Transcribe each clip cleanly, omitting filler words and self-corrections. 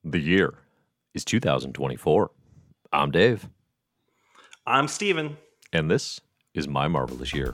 The year is 2024. I'm Dave, I'm Steven. and this is My Marvelous Year.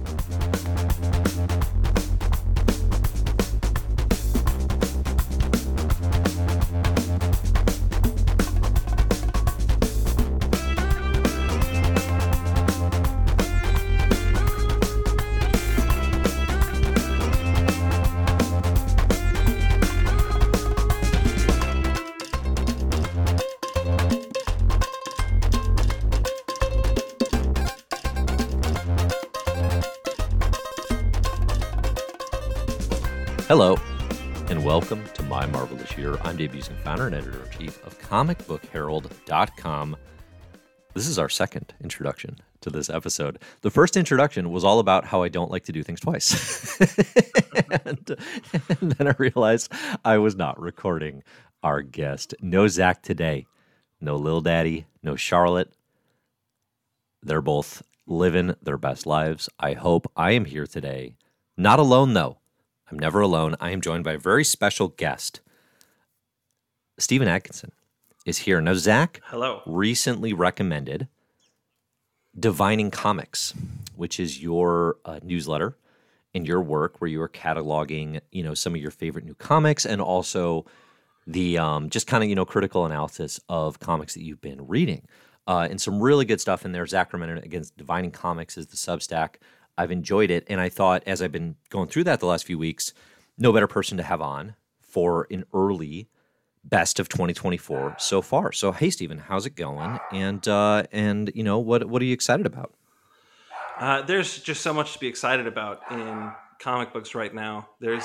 Hello, and welcome to My Marvelous Year. I'm Dave Buesing, founder and editor-in-chief of comicbookherald.com. This is our second introduction to this episode. The first introduction was all about how I don't like to do things twice. and then I realized I was not recording our guest. No Zach today, no Lil Daddy, no Charlotte. They're both living their best lives. I hope. I am here today. Not alone, though. I'm never alone. I am joined by a very special guest. Stephen Atkinson is here. Now, Zach Hello. recently recommended Divining Comics, which is your newsletter and your work where you are cataloging, some of your favorite new comics and also the just kind of, critical analysis of comics that you've been reading. And some really good stuff in there. Zach recommended, again, Divining Comics is the Substack. I've enjoyed it, and I thought as I've been going through that the last few weeks, no better person to have on for an early best of 2024 so far. So, hey, Stephen, how's it going? And what are you excited about? There's just so much to be excited about in comic books right now. There's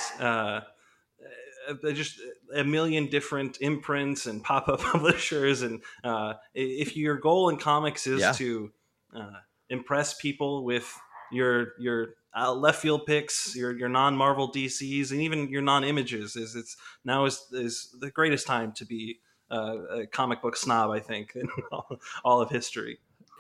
just a million different imprints and pop-up publishers, and if your goal in comics is to impress people with your left field picks, your non-Marvel DCs, and even your non-images, is the greatest time to be a comic book snob, I think, in all of history.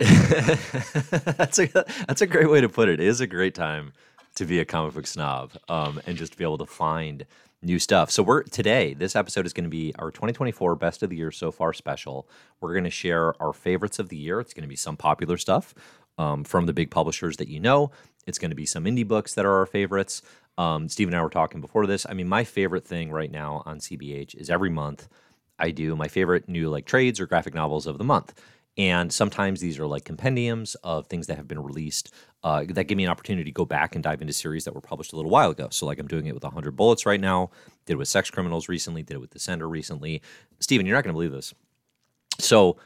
That's a great way to put it. It is a great time to be a comic book snob, and just to be able to find new stuff. So this episode is going to be our 2024 Best of the Year So Far special. We're going to share our favorites of the year. It's going to be some popular stuff from the big publishers that you know. It's going to be some indie books that are our favorites. Steve and I were talking before this. I mean, my favorite thing right now on CBH is every month I do my favorite new trades or graphic novels of the month. And sometimes these are compendiums of things that have been released that give me an opportunity to go back and dive into series that were published a little while ago. So I'm doing it with 100 Bullets right now, did it with Sex Criminals recently, did it with Descender recently. Steven, you're not going to believe this. So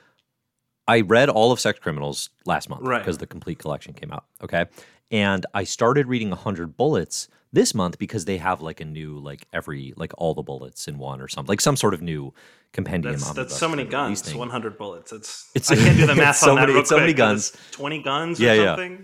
I read all of Sex Criminals last month because the complete collection came out, okay? And I started reading 100 Bullets this month because they have a new, all the bullets in one or something, some sort of new compendium. That's so many guns, 100 bullets. I can't do the math on that real quick. So many guns. 20 guns or something?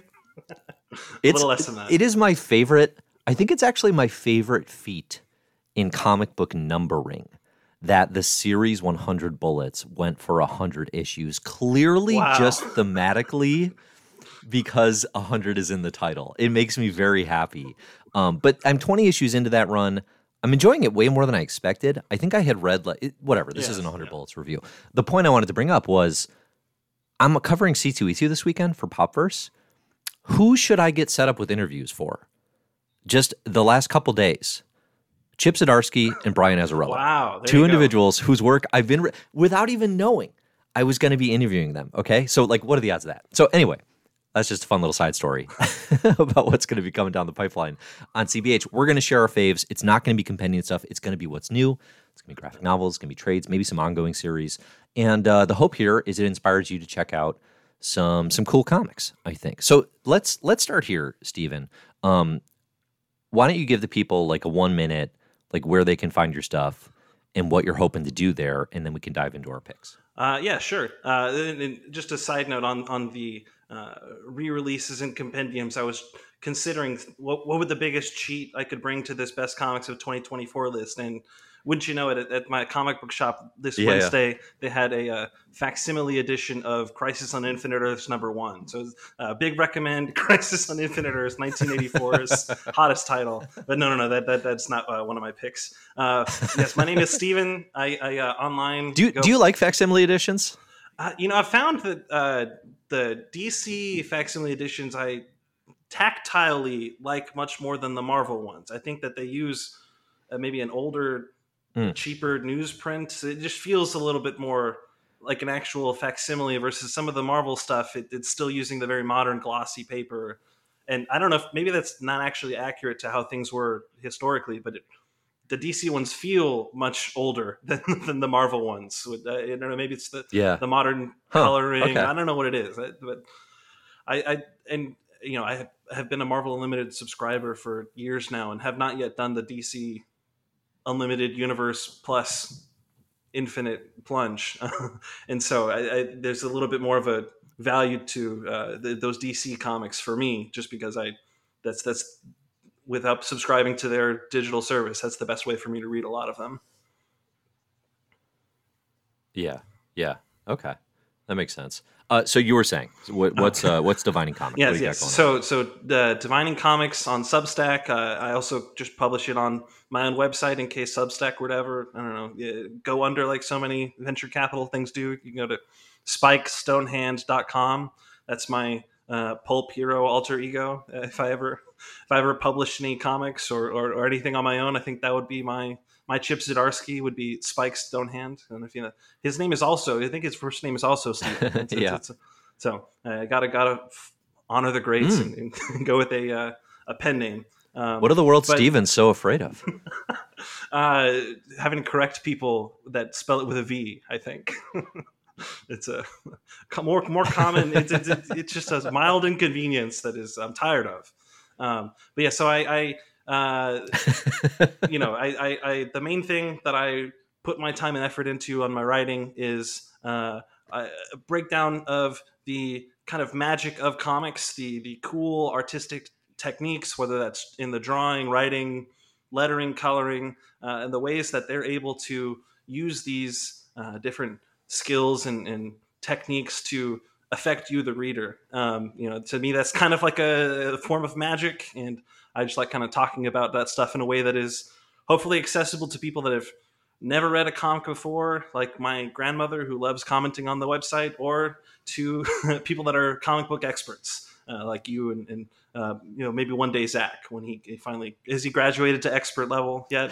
A little less than that. It is my favorite. I think it's actually my favorite feat in comic book numbering that the series 100 Bullets went for 100 issues. Clearly just thematically because 100 is in the title. It makes me very happy. But I'm 20 issues into that run. I'm enjoying it way more than I expected. I think I had read, whatever, this isn't 100 Bullets review. The point I wanted to bring up was I'm covering C2E2 this weekend for Popverse. Who should I get set up with interviews for? Just the last couple days. Chip Zdarsky and Brian Azzarello. Wow. Two individuals whose work I've been, without even knowing I was going to be interviewing them. Okay. So what are the odds of that? So anyway, that's just a fun little side story about what's going to be coming down the pipeline on CBH. We're going to share our faves. It's not going to be compendium stuff. It's going to be what's new. It's going to be graphic novels. It's going to be trades, maybe some ongoing series. And the hope here is it inspires you to check out some cool comics, I think. So let's start here, Stephen. Why don't you give the people a 1 minute, where they can find your stuff and what you're hoping to do there, and then we can dive into our picks. Yeah, sure. And just a side note on the re-releases and compendiums, I was considering what would the biggest cheat I could bring to this Best Comics of 2024 list, and wouldn't you know it, at my comic book shop this Wednesday, they had a facsimile edition of Crisis on Infinite Earths #1. So big recommend Crisis on Infinite Earths, 1984's hottest title. But no, that's not one of my picks. Yes, my name is Steven. I online. Do you like facsimile editions? I found that the DC facsimile editions I tactilely like much more than the Marvel ones. I think that they use maybe an older, cheaper newsprint. It just feels a little bit more like an actual facsimile versus some of the Marvel stuff. It's still using the very modern glossy paper. And I don't know if maybe that's not actually accurate to how things were historically, but the DC ones feel much older than the Marvel ones. I don't know, maybe it's the modern coloring. Okay. I don't know what it is, but I have been a Marvel Unlimited subscriber for years now and have not yet done the DC Unlimited Universe Plus Infinite plunge. And so there's a little bit more of a value to those DC comics for me, just because that's without subscribing to their digital service. That's the best way for me to read a lot of them. Yeah. Okay. That makes sense. So you were saying, what's Divining Comics? Yes. So the Divining Comics on Substack. I also just publish it on my own website in case Substack were to ever, I don't know, go under like so many venture capital things do. You can go to spikestonehand.com. That's my pulp hero alter ego. If I ever published any comics or anything on my own, I think that would be my Chip Zdarsky would be Spike Stonehand. And if his name is also, I think his first name is also Steven. So I gotta honor the greats and go with a pen name. What are the world Stevens so afraid of? Having to correct people that spell it with a V, I think. It's a more common. It's just a mild inconvenience that I'm tired of. But yeah, so I the main thing that I put my time and effort into on my writing is a breakdown of the kind of magic of comics, the cool artistic techniques, whether that's in the drawing, writing, lettering, coloring, and the ways that they're able to use these different skills and techniques to affect you, the reader. To me, that's kind of like a form of magic, and I just like kind of talking about that stuff in a way that is hopefully accessible to people that have never read a comic before, like my grandmother who loves commenting on the website, or to people that are comic book experts like you and maybe one day Zach, when he finally, has he graduated to expert level yet?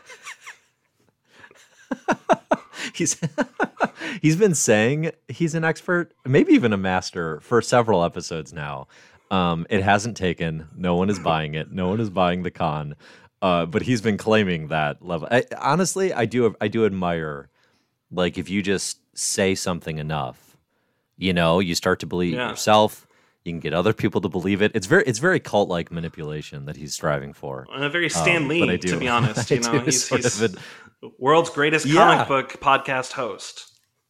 He's been saying he's an expert, maybe even a master, for several episodes now. It hasn't taken. No one is buying it. No one is buying the con. But he's been claiming that level. Honestly, I do admire, like, if you just say something enough, you start to believe yourself. You can get other people to believe it. It's very cult-like manipulation that he's striving for. And a very Stan Lee, to be honest. He's world's greatest comic book podcast host.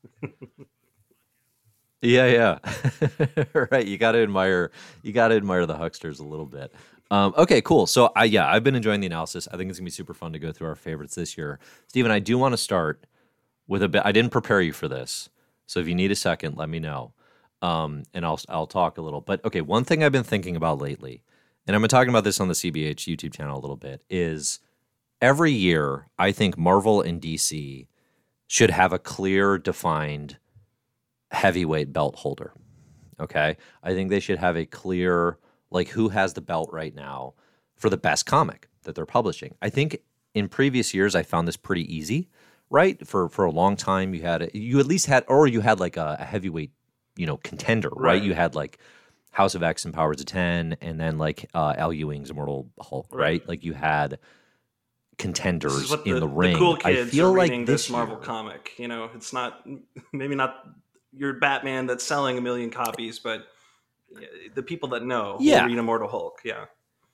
Yeah. Right. You got to admire the hucksters a little bit. Okay, cool. So I've been enjoying the analysis. I think it's gonna be super fun to go through our favorites this year. Steven, I do want to start with a bit. I didn't prepare you for this, so if you need a second, let me know. And I'll talk a little. But okay, one thing I've been thinking about lately, and I've been talking about this on the CBH YouTube channel a little bit, is every year I think Marvel and DC should have a clear, defined heavyweight belt holder. Okay? I think they should have a clear, like, who has the belt right now for the best comic that they're publishing. I think in previous years I found this pretty easy, right? For a long time you had like a heavyweight, contender, right? You had like House of X and Powers of 10, and then like Al Ewing's Immortal Hulk, right? Like you had contenders in the ring. The cool kids I feel are like reading this Marvel comic. It's maybe not your Batman that's selling 1 million copies, but the people that know will read Immortal Hulk. Yeah.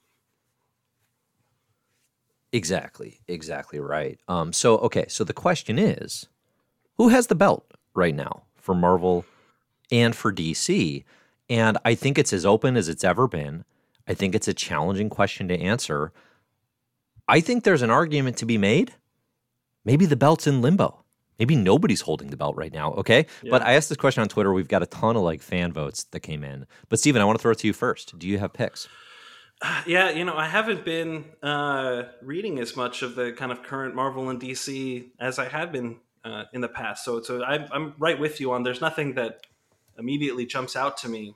Exactly right. So the question is, who has the belt right now for Marvel and for DC? And I think it's as open as it's ever been. I think it's a challenging question to answer. I think there's an argument to be made maybe the belt's in limbo. Maybe nobody's holding the belt right now, okay? Yeah. But I asked this question on Twitter. We've got a ton of like fan votes that came in. But Steven, I want to throw it to you first. Do you have picks? Yeah, I haven't been reading as much of the kind of current Marvel and DC as I had been in the past. So I'm right with you on. There's nothing that immediately jumps out to me.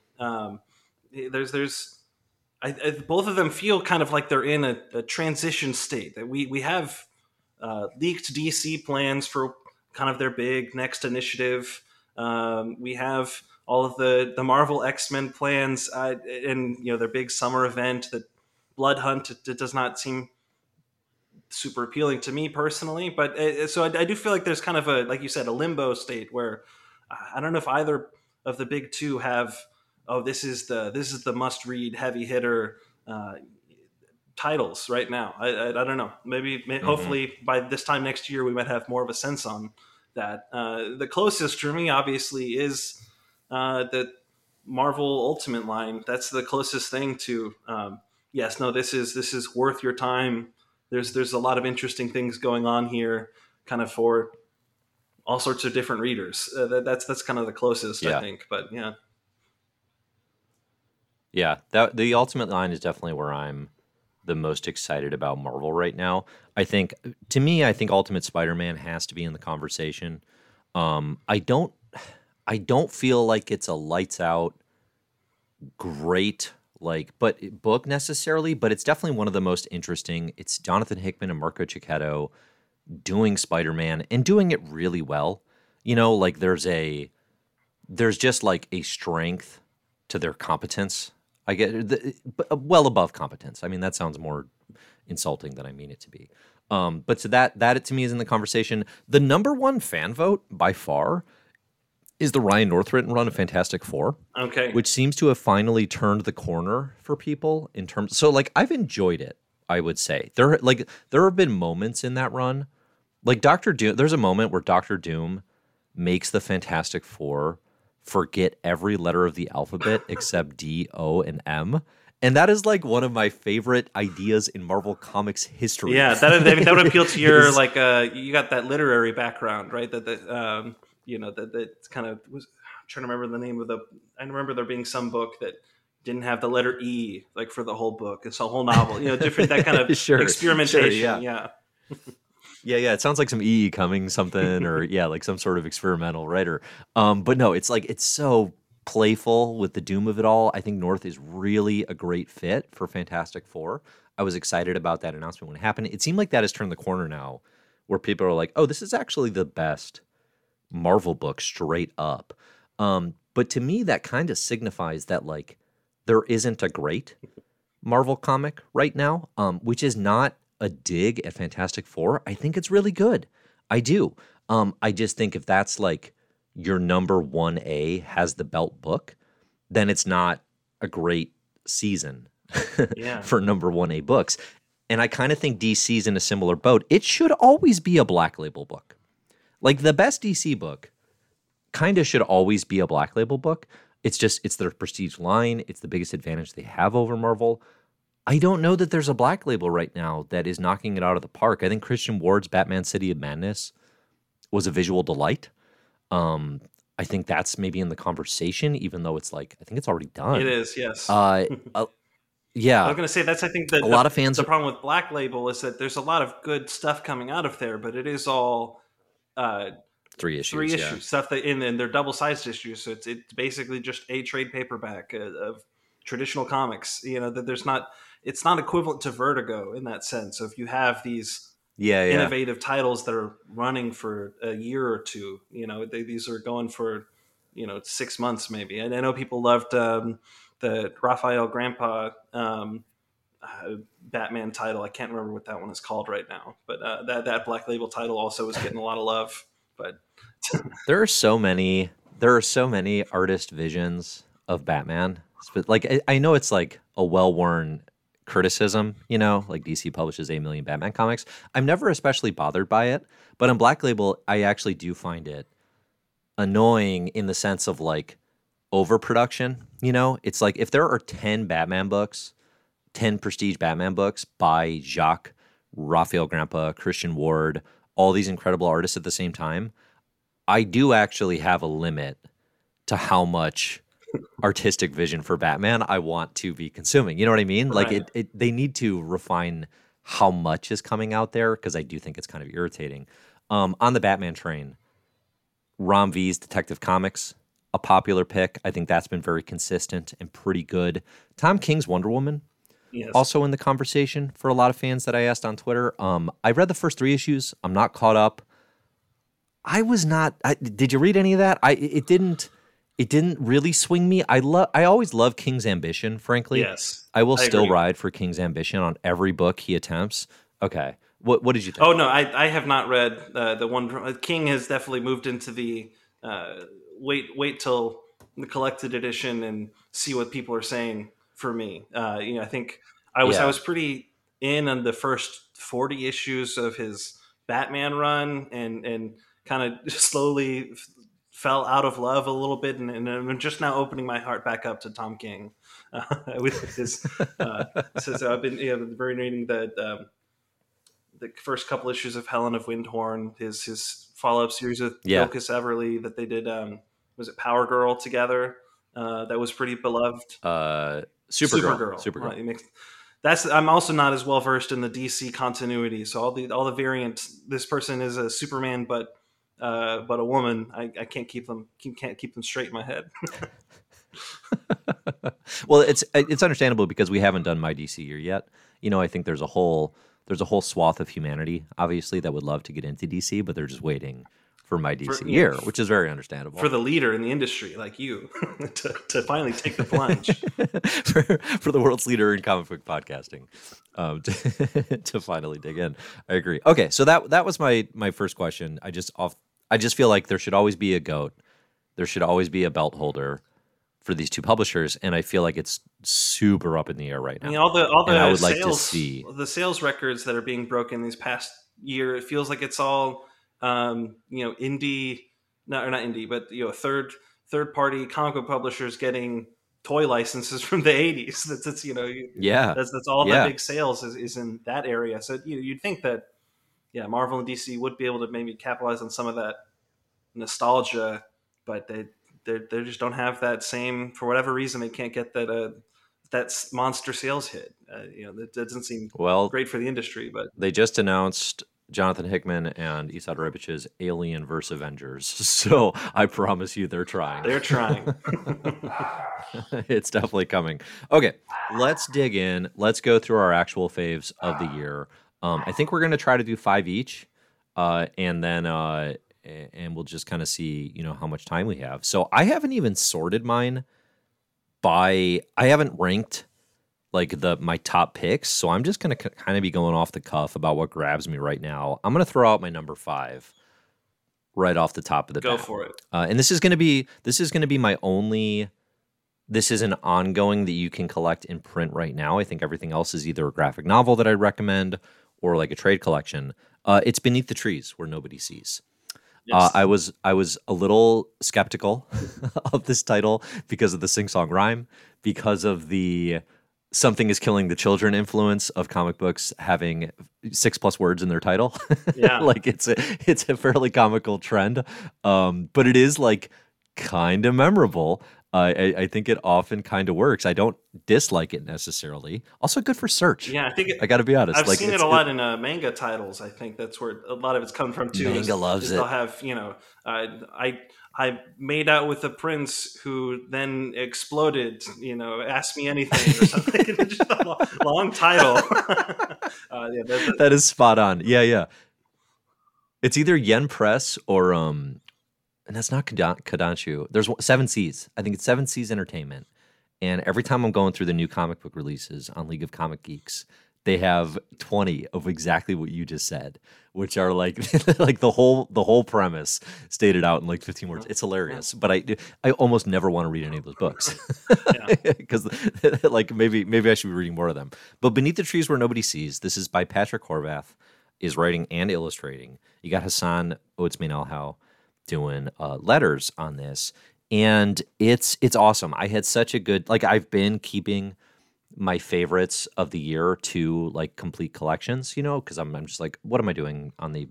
Both of them feel kind of like they're in a transition state. That we have leaked DC plans for kind of their big next initiative. We have all of the Marvel X-Men plans and their big summer event, the Blood Hunt. It does not seem super appealing to me personally, but so I do feel like there's kind of like you said, a limbo state where I don't know if either of the big two have this is the must read heavy hitter titles right now. I don't know. Maybe hopefully by this time next year we might have more of a sense on that. The closest for me obviously is the Marvel Ultimate line. That's the closest thing to yes, no, this is worth your time. There's a lot of interesting things going on here, kind of for all sorts of different readers. That's kind of the closest, I think. But yeah, the Ultimate line is definitely where I'm the most excited about Marvel right now. I think Ultimate Spider-Man has to be in the conversation. I don't feel like it's a lights out great book necessarily, but it's definitely one of the most interesting. It's Jonathan Hickman and Marco Cicchetto doing Spider-Man and doing it really well. There's just like a strength to their competence. I get well above competence. I mean, that sounds more insulting than I mean it to be. But so that to me is in the conversation. The number one fan vote by far is the Ryan North written run of Fantastic Four. Okay. Which seems to have finally turned the corner for people in terms. So I've enjoyed it, I would say. There have been moments in that run. Like Doctor Doom, there's a moment where Doctor Doom makes the Fantastic Four forget every letter of the alphabet except D, O, and M. And that is one of my favorite ideas in Marvel Comics history. Yeah, that would appeal to your you got that literary background, right? That kind of was. I'm trying to remember the name of I remember there being some book that didn't have the letter E for the whole book. It's a whole novel, different that kind of experimentation. Sure, yeah. Yeah. It sounds like some E coming something, or some sort of experimental writer. But no, it's so playful with the doom of it all. I think North is really a great fit for Fantastic Four. I was excited about that announcement when it happened. It seemed like that has turned the corner now, where people are like, "Oh, this is actually the best Marvel book straight up." But to me, that kind of signifies that there isn't a great Marvel comic right now, which is not a dig at Fantastic Four. I think it's really good. I do. I just think if that's your number 1A has the belt book, then it's not a great season for number 1A books. And I kind of think DC's in a similar boat. It should always be a Black Label book. The best DC book kind of should always be a Black Label book. It's their prestige line. It's the biggest advantage they have over Marvel. I don't know that there's a Black Label right now that is knocking it out of the park. I think Christian Ward's Batman City of Madness was a visual delight. I think that's maybe in the conversation, even though it's I think it's already done. It is, yes. Yeah. I was going to say, that's, I think, lot of fans. The problem with Black Label is that there's a lot of good stuff coming out of there, but it is all 3 issues. Stuff that in they're double-sized issues, so it's basically just a trade paperback of traditional comics. That there's not. It's not equivalent to Vertigo in that sense. So if you have these innovative titles that are running for a year or two, these are going for 6 months maybe. And I know people loved the Raphael Grandpa Batman title. I can't remember what that one is called right now, but that Black Label title also was getting a lot of love. But there are so many artist visions of Batman. But I know it's a well-worn criticism, DC publishes 8 million Batman comics. I'm never especially bothered by it, but on Black Label, I actually do find it annoying in the sense of overproduction. It's if there are 10 Batman books, 10 prestige Batman books by Jacques, Raphael Grandpa, Christian Ward, all these incredible artists at the same time, I do actually have a limit to how much artistic vision for Batman I want to be consuming. You know what I mean? Like Right. they need to refine how much is coming out there, because I do think it's kind of irritating. On the Batman train, Rom V's Detective Comics, a popular pick. I think that's been very consistent and pretty good. Tom King's Wonder Woman, Yes. also in the conversation for a lot of fans that I asked on Twitter. I read the first 3 issues. I'm not caught up. I was not. Did you read any of that? It didn't. It didn't really swing me. I always love King's Ambition. Frankly, Yes. I will I still agree. ride for King's Ambition on every book he attempts. Okay, what did you think? Oh no, I have not read the one. King has definitely moved into the wait till the collected edition and see what people are saying for me. I think I Yeah. was pretty in on the first 40 issues of his Batman run, and kind of slowly fell out of love a little bit, and I'm just now opening my heart back up to Tom King with his. So I've been reading the first couple issues of Helen of Windhorn, his follow up series with Ilkus Everly that they did. Was it Power Girl together? That was pretty beloved. Supergirl. I'm also not as well versed in the DC continuity, so all the variants. This person is a Superman, but a woman. I can't keep them straight in my head. Well, it's understandable because we haven't done my DC year yet. I think there's a whole swath of humanity, obviously, that would love to get into DC, but they're just waiting for my DC year, which is very understandable. For the leader in the industry like you to finally take the plunge. for the world's leader in comic book podcasting, to finally dig in. I agree. Okay, so that was my first question. I just feel like there should always be a GOAT. There should always be a belt holder for these two publishers, and I feel like it's super up in the air right now. I mean, all the I would sales, like to see the sales records that are being broken these past year. It feels like it's all indie, not indie, but third party comic book publishers getting toy licenses from the 80s. That's all that big sales is in that area. So you'd think that Marvel and DC would be able to maybe capitalize on some of that nostalgia, but they just don't have that same, for whatever reason, they can't get that monster sales hit. That doesn't seem great for the industry. But they just announced Jonathan Hickman and Esad Ribich's Alien vs. Avengers. So I promise you they're trying. They're trying. It's definitely coming. Okay, let's dig in. Let's go through our actual faves of the year. I think we're going to try to do 5 each, and then and we'll just kind of see, how much time we have. So I haven't even sorted mine I haven't ranked like my top picks. So I'm just going to kind of be going off the cuff about what grabs me right now. I'm going to throw out my number 5 right off the top of the bat. Go for it. And this is going to be my only. This is an ongoing that you can collect in print right now. I think everything else is either a graphic novel that I recommend or like a trade collection. It's Beneath the Trees Where Nobody Sees. Yes. I was a little skeptical of this title because of the sing-song rhyme, because of the "something is killing the children" influence of comic books having 6+ words in their title. Yeah, like it's a fairly comical trend, but it is like kind of memorable. I think it often kind of works. I don't dislike it necessarily. Also good for search. Yeah, I think I got to be honest. I've seen it a lot in manga titles. I think that's where a lot of it's come from too. Manga loves it. They'll have, I made out with a prince who then exploded. Ask me anything or something. Just a long title. That is spot on. Yeah. It's either Yen Press or and that's not Kodanshu. There's 7 Seas. I think it's 7 Seas Entertainment. And every time I'm going through the new comic book releases on League of Comic Geeks, they have 20 of exactly what you just said, which are like like the whole premise stated out in like 15 words. It's hilarious, but I almost never want to read any of those books because like maybe I should be reading more of them. But Beneath the Trees Where Nobody Sees, this is by Patrick Horvath, is writing and illustrating. You got Hassan Oates-Mainelhau doing letters on this, and it's awesome. I had such a good, like, I've been keeping my favorites of the year to like complete collections, because I'm just like, what am I doing on the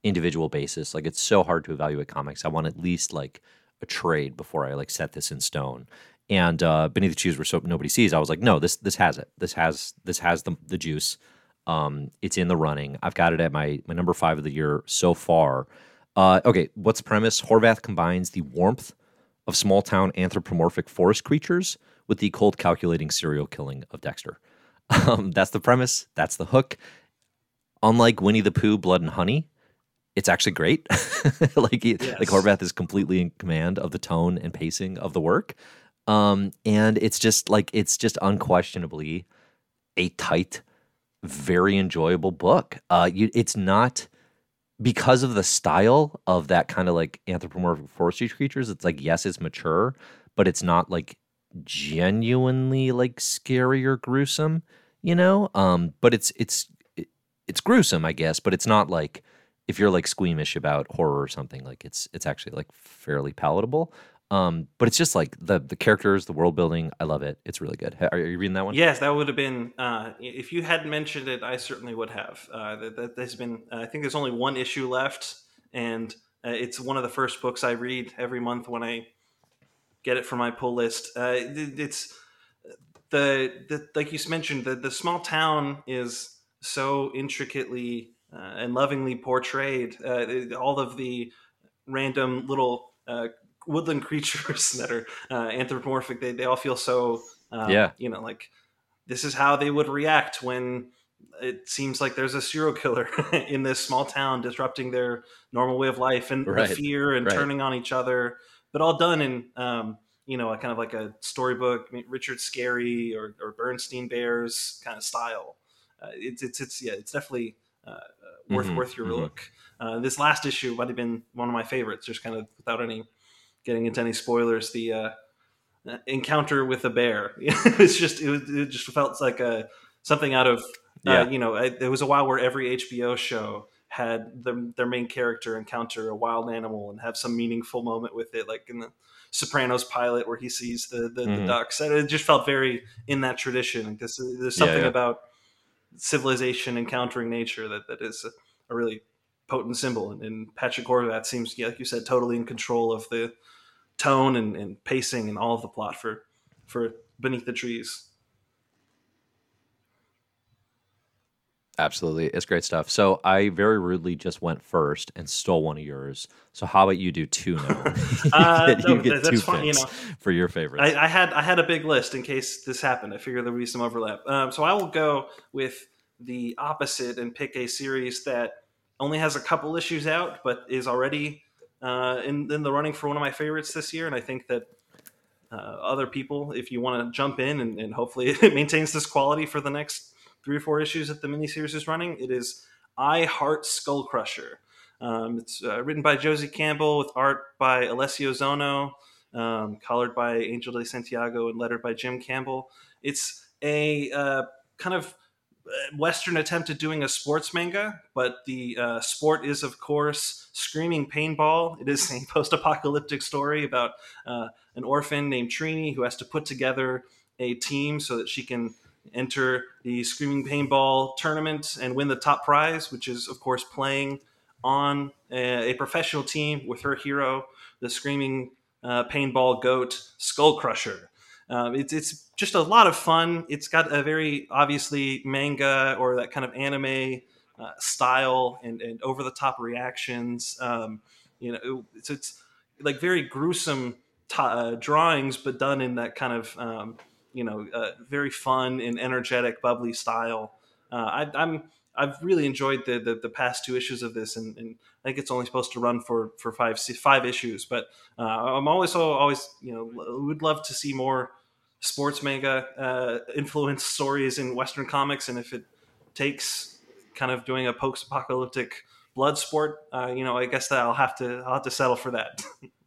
individual basis. Like it's so hard to evaluate comics. I want at least like a trade before I like set this in stone. And Beneath the Cheese Where Soap Nobody Sees, I was like, no, this has it. This has the juice. It's in the running. I've got it at my number 5 of the year so far. Okay, what's the premise? Horvath combines the warmth of small town anthropomorphic forest creatures with the cold calculating serial killing of Dexter. That's the premise. That's the hook. Unlike Winnie the Pooh, Blood and Honey, it's actually great. Like Horvath is completely in command of the tone and pacing of the work. And it's just unquestionably a tight, very enjoyable book. It's not because of the style of that kind of like anthropomorphic forestry creatures. It's like, yes, it's mature, but it's not like genuinely like scary or gruesome, but it's gruesome, I guess, but it's not like if you're like squeamish about horror or something, like it's actually like fairly palatable. But it's just like the characters, the world building. I love it. It's really good. Are you reading that one? Yes, that would have been. If you hadn't mentioned it, I certainly would have. There's been. I think there's only one issue left, and it's one of the first books I read every month when I get it for my pull list. It's the like you mentioned. The small town is so intricately and lovingly portrayed. All of the random little woodland creatures that are anthropomorphic, they all feel so like this is how they would react when it seems like there's a serial killer in this small town disrupting their normal way of life, and the fear and turning on each other, but all done in a kind of like a storybook, Richard Scarry or Bernstein Bears kind of style. It's definitely worth your look. This last issue might have been one of my favorites, just kind of without getting into any spoilers. The encounter with a bear. It just felt like something out of there was a while where every HBO show had their main character encounter a wild animal and have some meaningful moment with it, like in the Sopranos pilot where he sees the ducks. And it just felt very in that tradition. There's something about civilization encountering nature that is a really potent symbol. And Patrick Horvath seems, like you said, totally in control of the tone and pacing and all of the plot for Beneath the Trees. Absolutely. It's great stuff. So I very rudely just went first and stole one of yours. So how about you do 2 now? You get 2 picks for your favorites. I had a big list in case this happened. I figured there would be some overlap. So I will go with the opposite and pick a series that only has a couple issues out, but is already in the running for one of my favorites this year. And I think that other people, if you want to jump in and hopefully it maintains this quality for the next 3 or 4 issues that the miniseries is running, it is I Heart Skull Crusher. It's written by Josie Campbell with art by Alessio Zono, colored by Angel de Santiago, and lettered by Jim Campbell. It's a kind of Western attempt at doing a sports manga, but the sport is, of course, screaming paintball. It is a post-apocalyptic story about an orphan named Trini who has to put together a team so that she can enter the Screaming Paintball tournament and win the top prize, which is, of course, playing on a professional team with her hero, the Screaming Paintball goat, Skull Crusher. It's just a lot of fun. It's got a very obviously manga or that kind of anime style and over-the-top reactions. It's like very gruesome drawings, but done in that kind of very fun and energetic, bubbly style. I've really enjoyed the past 2 issues of this, and I think it's only supposed to run for 5 issues. But I'm always would love to see more sports manga influenced stories in Western comics, and if it takes kind of doing a post-apocalyptic blood sport, I guess that I'll have to settle for that.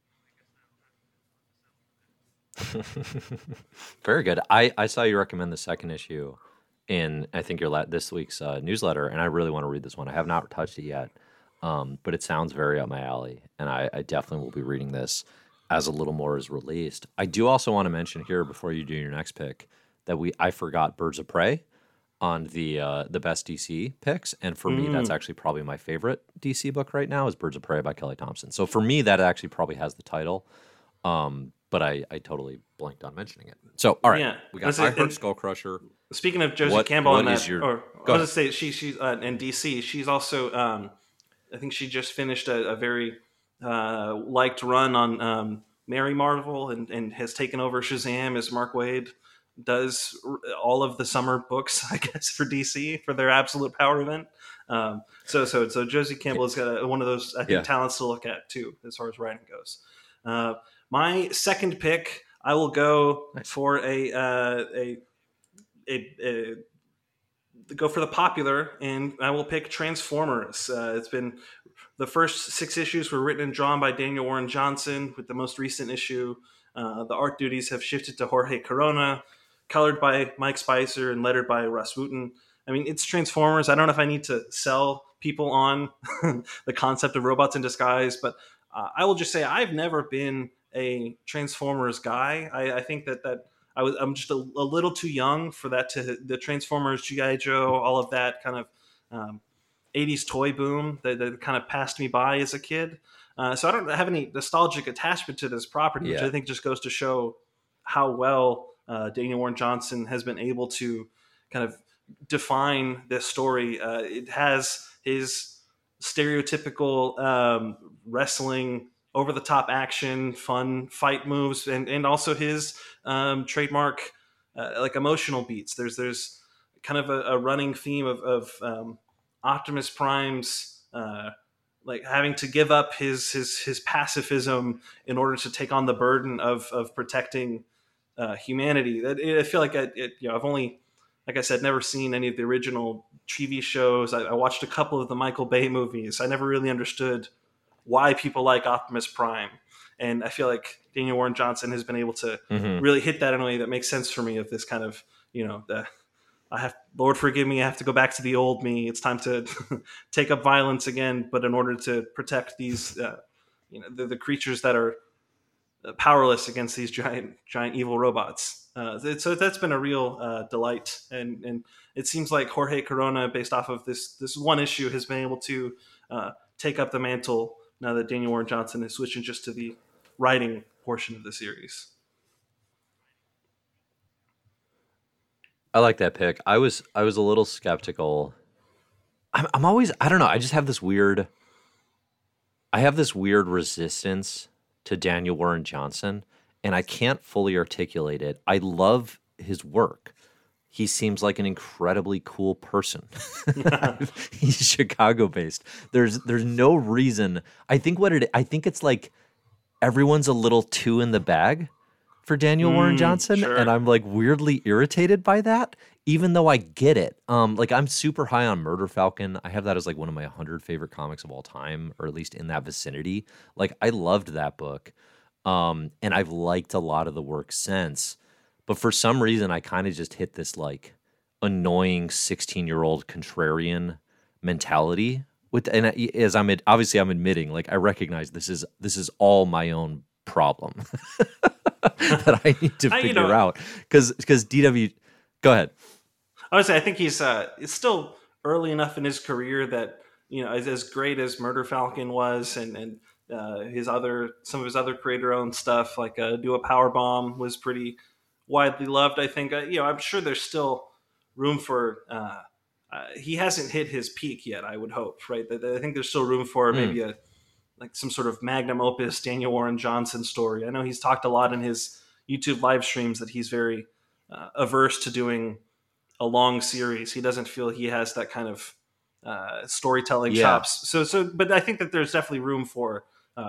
Very good. I saw you recommend the second issue in, I think, your this week's newsletter, and I really want to read this one. I have not touched it yet, but it sounds very up my alley, and I definitely will be reading this as a little more is released. I do also want to mention here before you do your next pick that I forgot Birds of Prey. on the best DC picks, and for me, that's actually probably my favorite DC book right now is Birds of Prey by Kelly Thompson. So for me, that actually probably has the title, but I totally blanked on mentioning it. So all right, Yeah, we got I Heart Skull Crusher. Speaking of Josie Campbell, I was gonna say she's in DC. She's also I think she just finished a very liked run on Mary Marvel and has taken over Shazam as Mark Waid does all of the summer books, I guess, for DC for their Absolute Power event. So Josie Campbell is one of those I think talents to look at too as far as writing goes. My second pick, I will go for a go for the popular, and I will pick Transformers. It's been the first 6 issues were written and drawn by Daniel Warren Johnson. With the most recent issue, the art duties have shifted to Jorge Corona, colored by Mike Spicer and lettered by Russ Wooten. I mean, it's Transformers. I don't know if I need to sell people on the concept of robots in disguise, but I will just say I've never been a Transformers guy. I think that I'm just a little too young for that. The Transformers, G.I. Joe, all of that kind of 80s toy boom that kind of passed me by as a kid. So I don't have any nostalgic attachment to this property, which I think just goes to show how well Daniel Warren Johnson has been able to kind of define this story. It has his stereotypical wrestling, over-the-top action, fun fight moves, and also his trademark like emotional beats. There's kind of a running theme of Optimus Prime's like having to give up his pacifism in order to take on the burden of protecting humanity. I feel like I've only, like I said, never seen any of the original TV shows. I watched a couple of the Michael Bay movies. I never really understood why people like Optimus Prime. And I feel like Daniel Warren Johnson has been able to really hit that in a way that makes sense for me of this kind of, Lord forgive me, I have to go back to the old me. It's time to take up violence again, but in order to protect these, the creatures that are powerless against these giant evil robots. So that's been a real delight, and it seems like Jorge Corona, based off of this one issue, has been able to take up the mantle now that Daniel Warren Johnson is switching just to the writing portion of the series. I like that pick. I was a little skeptical. I'm always, I don't know. I just have this weird resistance to Daniel Warren Johnson, and I can't fully articulate it. I love his work. He seems like an incredibly cool person. He's Chicago based. There's no reason. I think it's like everyone's a little too in the bag for Daniel Warren Johnson, sure. And I'm like weirdly irritated by that, even though I get it. Like I'm super high on Murder Falcon. I have that as like one of my 100 favorite comics of all time, or at least in that vicinity. Like I loved that book, and I've liked a lot of the work since. But for some reason, I kind of just hit this like annoying 16-year-old contrarian mentality and as I'm admitting, like I recognize this is all my own problem that I need to figure out because DW. Go ahead. I would say I think he's it's still early enough in his career that as great as Murder Falcon was, and some of his other creator-owned stuff like Do a Power Bomb was pretty widely loved. I think I'm sure there's still room for. He hasn't hit his peak yet. I would hope, right? I think there's still room for maybe some sort of magnum opus Daniel Warren Johnson story. I know he's talked a lot in his YouTube live streams that he's very averse to doing a long series. He doesn't feel he has that kind of storytelling chops. But I think that there's definitely room for.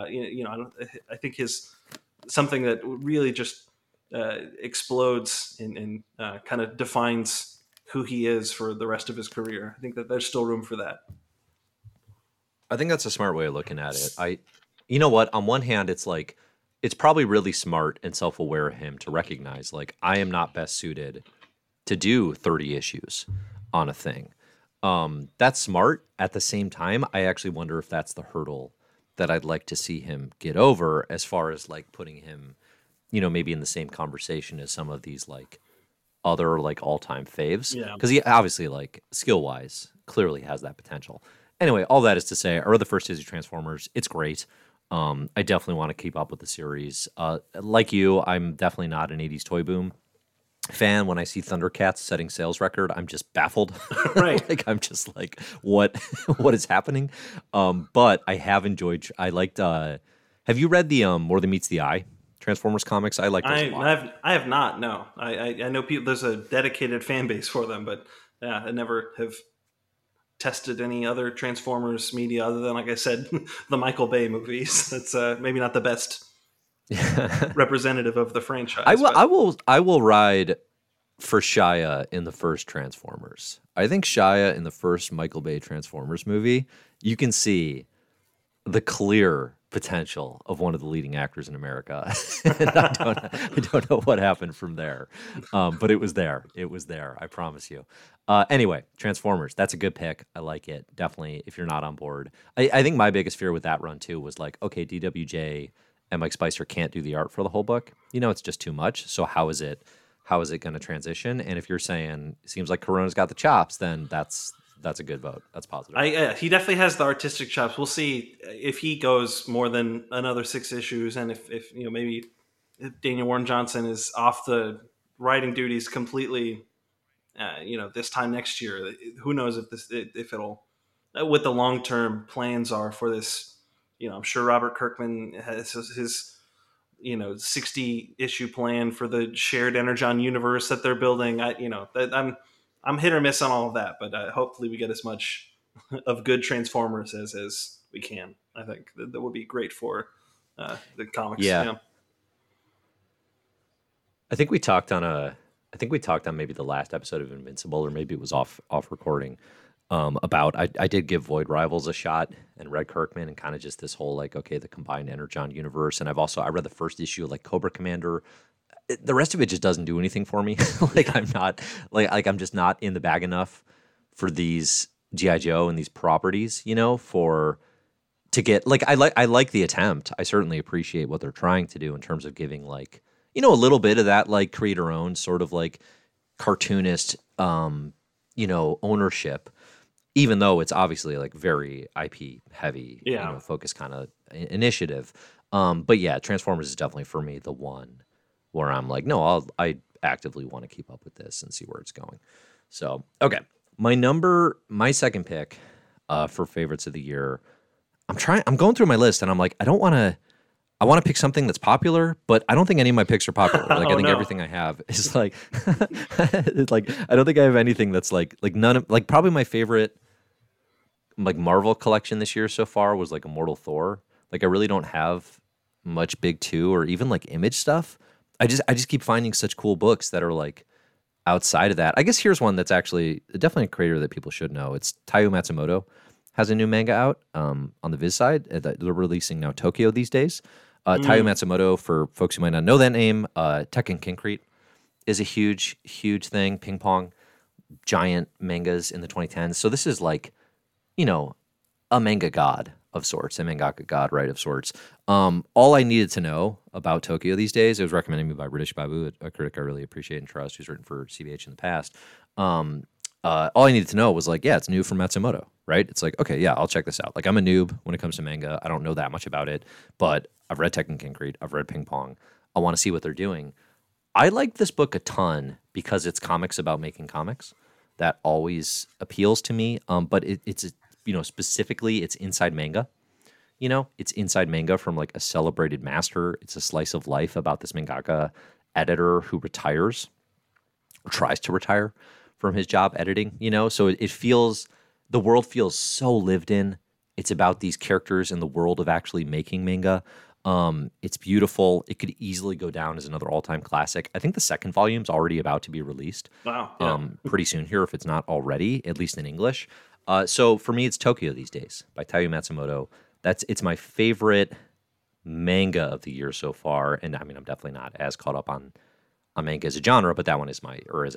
I think his something that really just explodes and kind of defines who he is for the rest of his career. I think that there's still room for that. I think that's a smart way of looking at it. You know what? On one hand, it's like, it's probably really smart and self-aware of him to recognize, like, I am not best suited to do 30 issues on a thing. That's smart. At the same time, I actually wonder if that's the hurdle that I'd like to see him get over, as far as like putting him, maybe in the same conversation as some of these like other like all-time faves. Yeah. Because he obviously, like, skill-wise, clearly has that potential. Anyway, all that is to say, I read the first issue of Transformers. It's great. I definitely want to keep up with the series. Like you, I'm definitely not an 80s toy boom fan. When I see Thundercats setting sales record, I'm just baffled. Right. Like, I'm just like, what what is happening? But I have enjoyed, I liked, have you read the More Than Meets the Eye Transformers comics? I like those a lot. I have not. No, I know people. There's a dedicated fan base for them, but yeah, I never have tested any other Transformers media other than, like I said, the Michael Bay movies. That's maybe not the best representative of the franchise. I will ride for Shia in the first Transformers. I think Shia in the first Michael Bay Transformers movie, you can see the clear potential of one of the leading actors in America. And I don't know what happened from there, but it was there. It was there. I promise you. Anyway, Transformers. That's a good pick. I like it. Definitely, if you're not on board. I think my biggest fear with that run too was like, okay, DWJ and Mike Spicer can't do the art for the whole book. You know, it's just too much. So how is it going to transition? And if you're saying it seems like Corona's got the chops, then that's a good vote. That's positive. He definitely has the artistic chops. We'll see if he goes more than another 6 issues, and if you know, maybe if Daniel Warren Johnson is off the writing duties completely. This time next year, who knows if it'll what the long term plans are for this. I'm sure Robert Kirkman has his 60 issue plan for the shared Energon universe that they're building. I'm hit or miss on all of that, but hopefully we get as much of good Transformers as we can. I think that would be great for the comics. Yeah. I think we talked on maybe the last episode of Invincible, or maybe it was off recording, about I did give Void Rivals a shot and read Kirkman and kind of just this whole like, okay, the combined Energon universe. And I read the first issue of like Cobra Commander. The rest of it just doesn't do anything for me. Like, I'm not I'm just not in the bag enough for these G.I. Joe and these properties, to get like, I like the attempt. I certainly appreciate what they're trying to do in terms of giving like, a little bit of that like creator owned sort of like cartoonist, ownership, even though it's obviously like very IP heavy, focus kind of initiative. But yeah, Transformers is definitely for me the one where I'm like, no, I actively want to keep up with this and see where it's going. So, okay. My second pick for favorites of the year, I'm going through my list and I'm like, I want to pick something that's popular, but I don't think any of my picks are popular. Like, I think everything I have is like, it's like, I don't think I have anything that's like none of, like, probably my favorite like Marvel collection this year so far was like Immortal Thor. Like, I really don't have much big two or even like Image stuff. I just keep finding such cool books that are like outside of that. I guess here's one that's actually definitely a creator that people should know. It's Taiyo Matsumoto has a new manga out on the Viz side. They're releasing now Tokyo these days. Taiyo Matsumoto, for folks who might not know that name, Tekken Kincrete is a huge, huge thing. Ping Pong, giant mangas in the 2010s. So this is like, a manga god of sorts, a mangaka god, right, of sorts. All I needed to know about Tokyo these days, it was recommended to me by Ridish Babu, a critic I really appreciate and trust, who's written for CBH in the past. All I needed to know was like, yeah, it's new from Matsumoto, right? It's like, okay, yeah, I'll check this out. Like, I'm a noob when it comes to manga. I don't know that much about it, but I've read Tekken Kincrete. I've read Ping Pong. I want to see what they're doing. I like this book a ton because it's comics about making comics. That always appeals to me. But it's specifically it's inside manga. It's inside manga from like a celebrated master. It's a slice of life about this mangaka editor who retires or tries to retire from his job editing, so it feels, the world feels so lived in. It's about these characters in the world of actually making manga. It's beautiful. It could easily go down as another all-time classic. I think the second volume's already about to be released. Wow. Yeah. Pretty soon here, if it's not already, at least in English. So for me, it's Tokyo these days by Taiyo Matsumoto. It's my favorite manga of the year so far. And I mean, I'm definitely not as caught up on manga as a genre, but that one is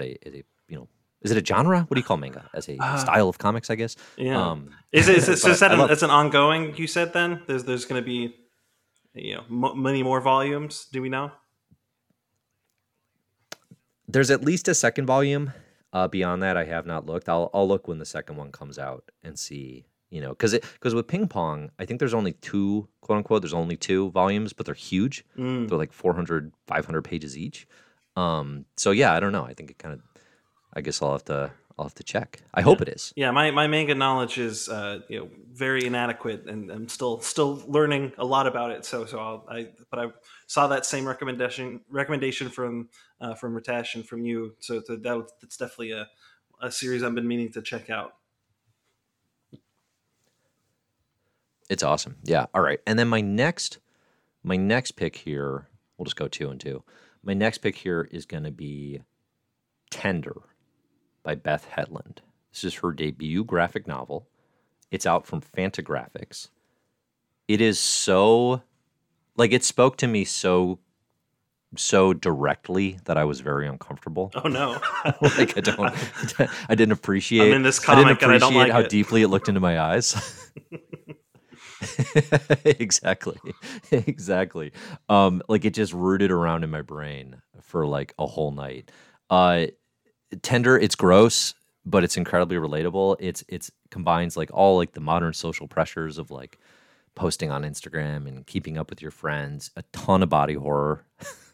is it a genre? What do you call manga? As a style of comics, I guess. Yeah. That's an ongoing? You said then there's going to be many more volumes. Do we know? There's at least a second volume. Beyond that, I have not looked. I'll look when the second one comes out and see. Because with Ping Pong, I think there's only two, quote unquote. There's only two volumes, but they're huge. Mm. They're like 400, 500 pages each. So yeah, I don't know. I think it kind of. I guess I'll have to check. I hope it is. Yeah, my manga knowledge is very inadequate, and I'm still learning a lot about it. But I saw that same recommendation from Ritesh and from you. So that's definitely a series I've been meaning to check out. It's awesome. Yeah. All right. And then my next pick here, we'll just go 2 and 2. My next pick here is going to be Tender by Beth Hetland. This is her debut graphic novel. It's out from Fantagraphics. It is so, like, it spoke to me so directly that I was very uncomfortable. Oh no! Like I didn't appreciate. I'm in this comic and I don't like how it. deeply it looked into my eyes. Exactly. Like it just rooted around in my brain for like a whole night. Tender, it's gross, but it's incredibly relatable. It's combines like all like the modern social pressures of like posting on Instagram and keeping up with your friends, a ton of body horror,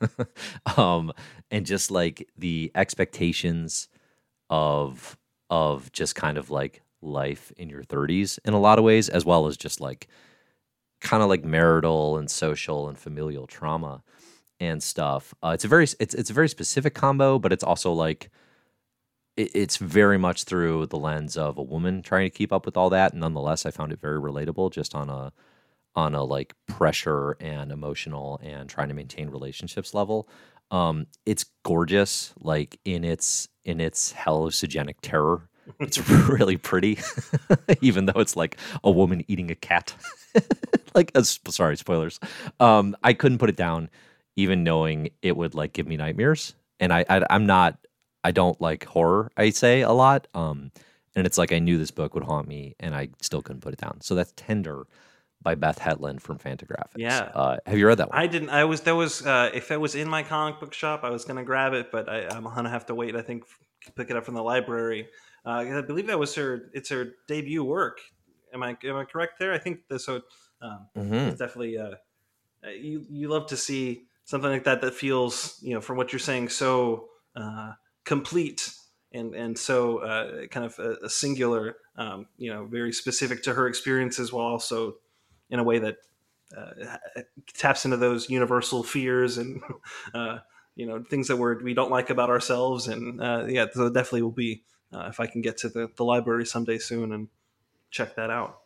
and just like the expectations of just kind of like life in your 30s in a lot of ways, as well as just like kind of like marital and social and familial trauma and stuff. It's a very specific combo, but it's also like it's very much through the lens of a woman trying to keep up with all that. And nonetheless, I found it very relatable just on a like pressure and emotional and trying to maintain relationships level. It's gorgeous, like in its hallucinogenic terror. It's really pretty, even though it's like a woman eating a cat. Like, sorry, spoilers. I couldn't put it down, even knowing it would like give me nightmares. And I don't like horror, I say a lot. And it's like I knew this book would haunt me, and I still couldn't put it down. So that's Tender by Beth Hetland from Fantagraphics. Yeah. Have you read that one? I didn't. If it was in my comic book shop, I was going to grab it, but I'm gonna have to wait. I think pick it up from the library. I believe that was it's her debut work. Am I correct there? I think so. It's definitely you love to see something like that feels, from what you're saying, so complete and so kind of a singular, very specific to her experiences, while also in a way that taps into those universal fears and things that we don't like about ourselves. And so it definitely will be, if I can get to the library someday soon and check that out.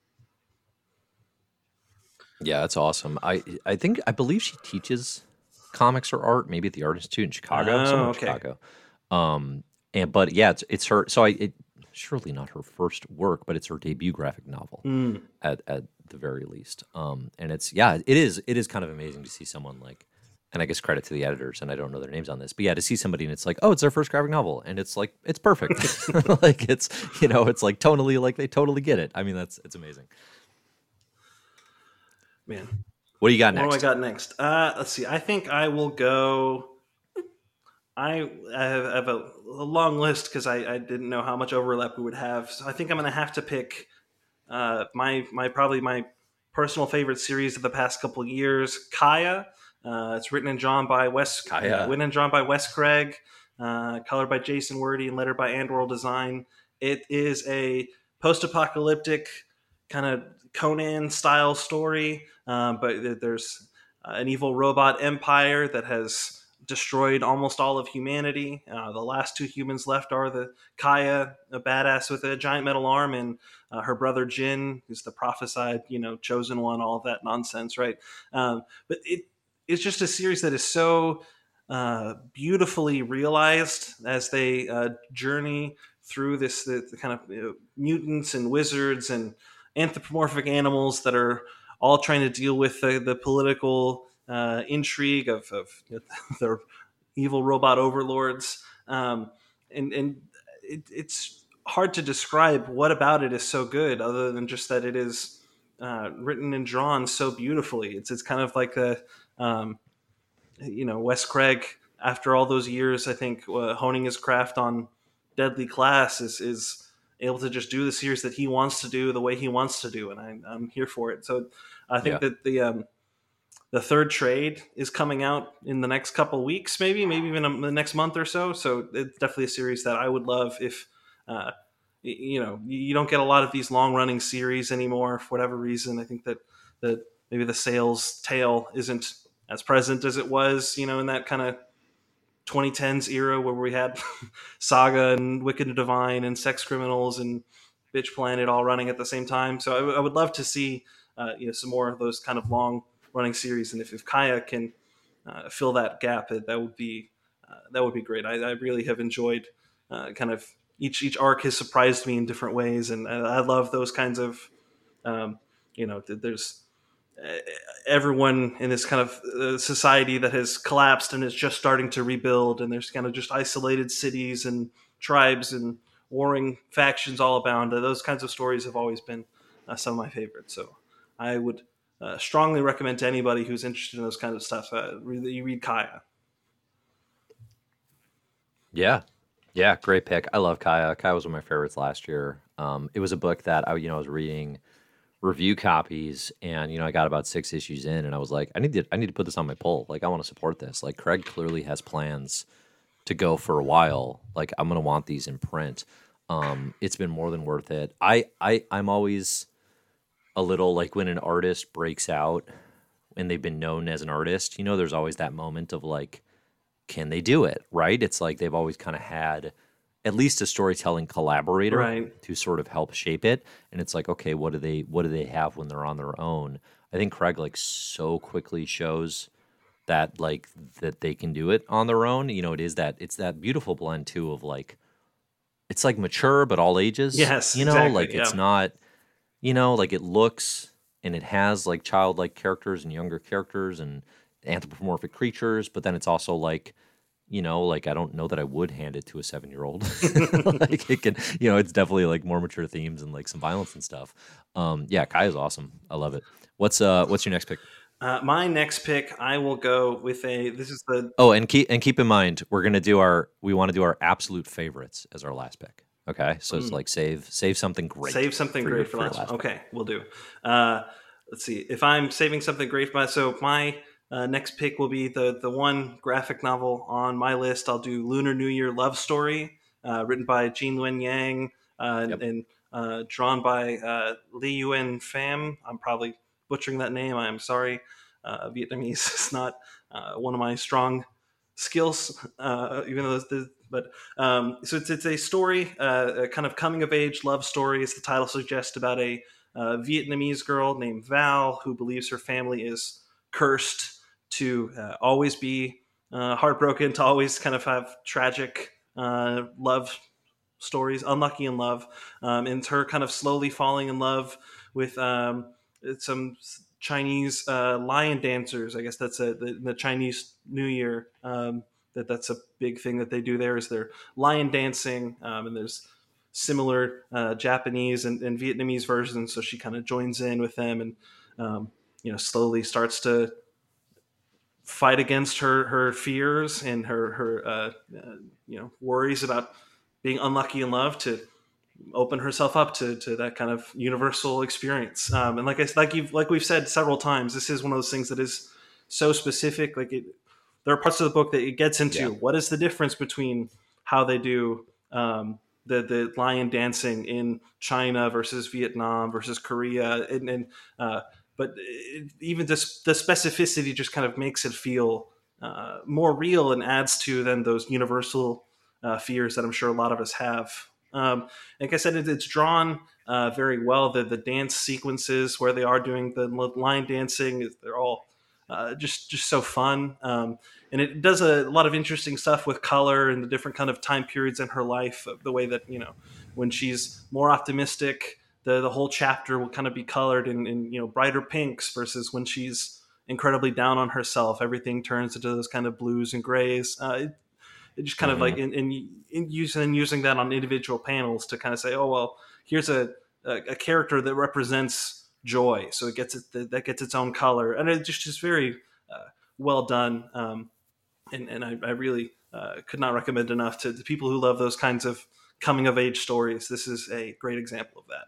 Yeah, that's awesome. I believe she teaches comics or art, maybe at the Art Institute in Chicago, somewhere in Chicago. But yeah, it's her. So surely not her first work, but it's her debut graphic novel at the very least. And it is kind of amazing to see someone like, and I guess credit to the editors, and I don't know their names on this, but yeah, to see somebody and it's like, oh, it's their first graphic novel, and it's like it's perfect. Like it's like tonally, like they totally get it. I mean, it's amazing. Man, what do you got next? What do I got next? Let's see. I think I will go. I have a long list because I didn't know how much overlap we would have. So I think I'm going to have to pick probably my personal favorite series of the past couple of years, Kaya. It's written and drawn by Wes Craig, colored by Jason Wordie, and lettered by And World Design. It is a post-apocalyptic kind of Conan-style story, but there's an evil robot empire that has destroyed almost all of humanity. The last two humans left are the Kaya, a badass with a giant metal arm, and her brother Jin, who's the prophesied, chosen one, all of that nonsense, right? But it's just a series that is so beautifully realized as they journey through the kind of mutants and wizards and anthropomorphic animals that are all trying to deal with the political intrigue of their evil robot overlords. And it's hard to describe what about it is so good, other than just that it is written and drawn so beautifully. It's kind of like Wes Craig after all those years, I think honing his craft on Deadly Class is able to just do the series that he wants to do the way he wants to do, and I'm here for it. So I think Yeah. that the third trade is coming out in the next couple weeks, maybe even the next month or so. So it's definitely a series that I would love if, you don't get a lot of these long running series anymore for whatever reason. I think that maybe the sales tail isn't as present as it was, in that kind of 2010s era where we had Saga and Wicked and Divine and Sex Criminals and Bitch Planet all running at the same time. So I would love to see some more of those kind of long running series, and if Kaya can fill that gap, that would be great. I really have enjoyed kind of each arc has surprised me in different ways, and I love those kinds of there's everyone in this kind of society that has collapsed and is just starting to rebuild, and there's kind of just isolated cities and tribes and warring factions all abound. Those kinds of stories have always been some of my favorites. So I would strongly recommend to anybody who's interested in those kinds of stuff you read Kaya. Yeah. Yeah, great pick. I love Kaya. Kaya was one of my favorites last year. It was a book that I was reading review copies, and I got about 6 issues in, and I was like, I need to put this on my pull. Like, I want to support this. Like, Craig clearly has plans to go for a while. Like, I'm gonna want these in print. It's been more than worth it. I'm always a little like when an artist breaks out and they've been known as an artist. There's always that moment of like, can they do it? Right? It's like they've always kind of had at least a storytelling collaborator Right. to sort of help shape it. And it's like, okay, what do they have when they're on their own? I think Craig like so quickly shows that like that they can do it on their own. It's that beautiful blend too of like it's like mature but all ages. Yes, exactly. Like it's Yeah. not, like it looks and it has like childlike characters and younger characters and anthropomorphic creatures, but then it's also like like I don't know that I would hand it to a 7-year-old. Like it can, it's definitely like more mature themes and like some violence and stuff. Yeah, Kai is awesome. I love it. What's your next pick? My next pick, I will go with this is the Oh, and keep in mind, we want to do our absolute favorites as our last pick. Okay, so it's like save something great. save something for great your, for for your last last one. pick. Okay, we'll do. Uh, let's see if I'm saving something great. So my next pick will be the one graphic novel on my list. I'll do Lunar New Year Love Story, written by Jean Luen Yang Yep. and drawn by Li Yuen Pham. I'm probably butchering that name. I am sorry. Vietnamese is not one of my strong skills, even though but so it's a story, a kind of coming of age love story, as the title suggests, about a Vietnamese girl named Val who believes her family is cursed to always be heartbroken, to always kind of have tragic love stories, unlucky in love, and it's her kind of slowly falling in love with some Chinese lion dancers. I guess that's the Chinese New Year. That's a big thing that they do there is their lion dancing, and there's similar Japanese and Vietnamese versions. So she kind of joins in with them and slowly starts to fight against her fears and her worries about being unlucky in love to open herself up to that kind of universal experience. And like we've said several times, this is one of those things that is so specific. There are parts of the book that it gets Yeah. into. What is the difference between how they do the lion dancing in China versus Vietnam versus Korea, uh, but even the specificity just kind of makes it feel more real and adds to then those universal fears that I'm sure a lot of us have. Like I said, it's drawn very well. The dance sequences where they are doing the line dancing, they're all just so fun. And it does a lot of interesting stuff with color and the different kind of time periods in her life. The way that when she's more optimistic, the whole chapter will kind of be colored in brighter pinks versus when she's incredibly down on herself. Everything turns into those kind of blues and grays. It just kind of like Hmm. in using that on individual panels to kind of say, oh well, here's a character that represents joy, so it gets that gets its own color, and it just is very well done. and I really could not recommend enough to the people who love those kinds of coming of age stories. This is a great example of that.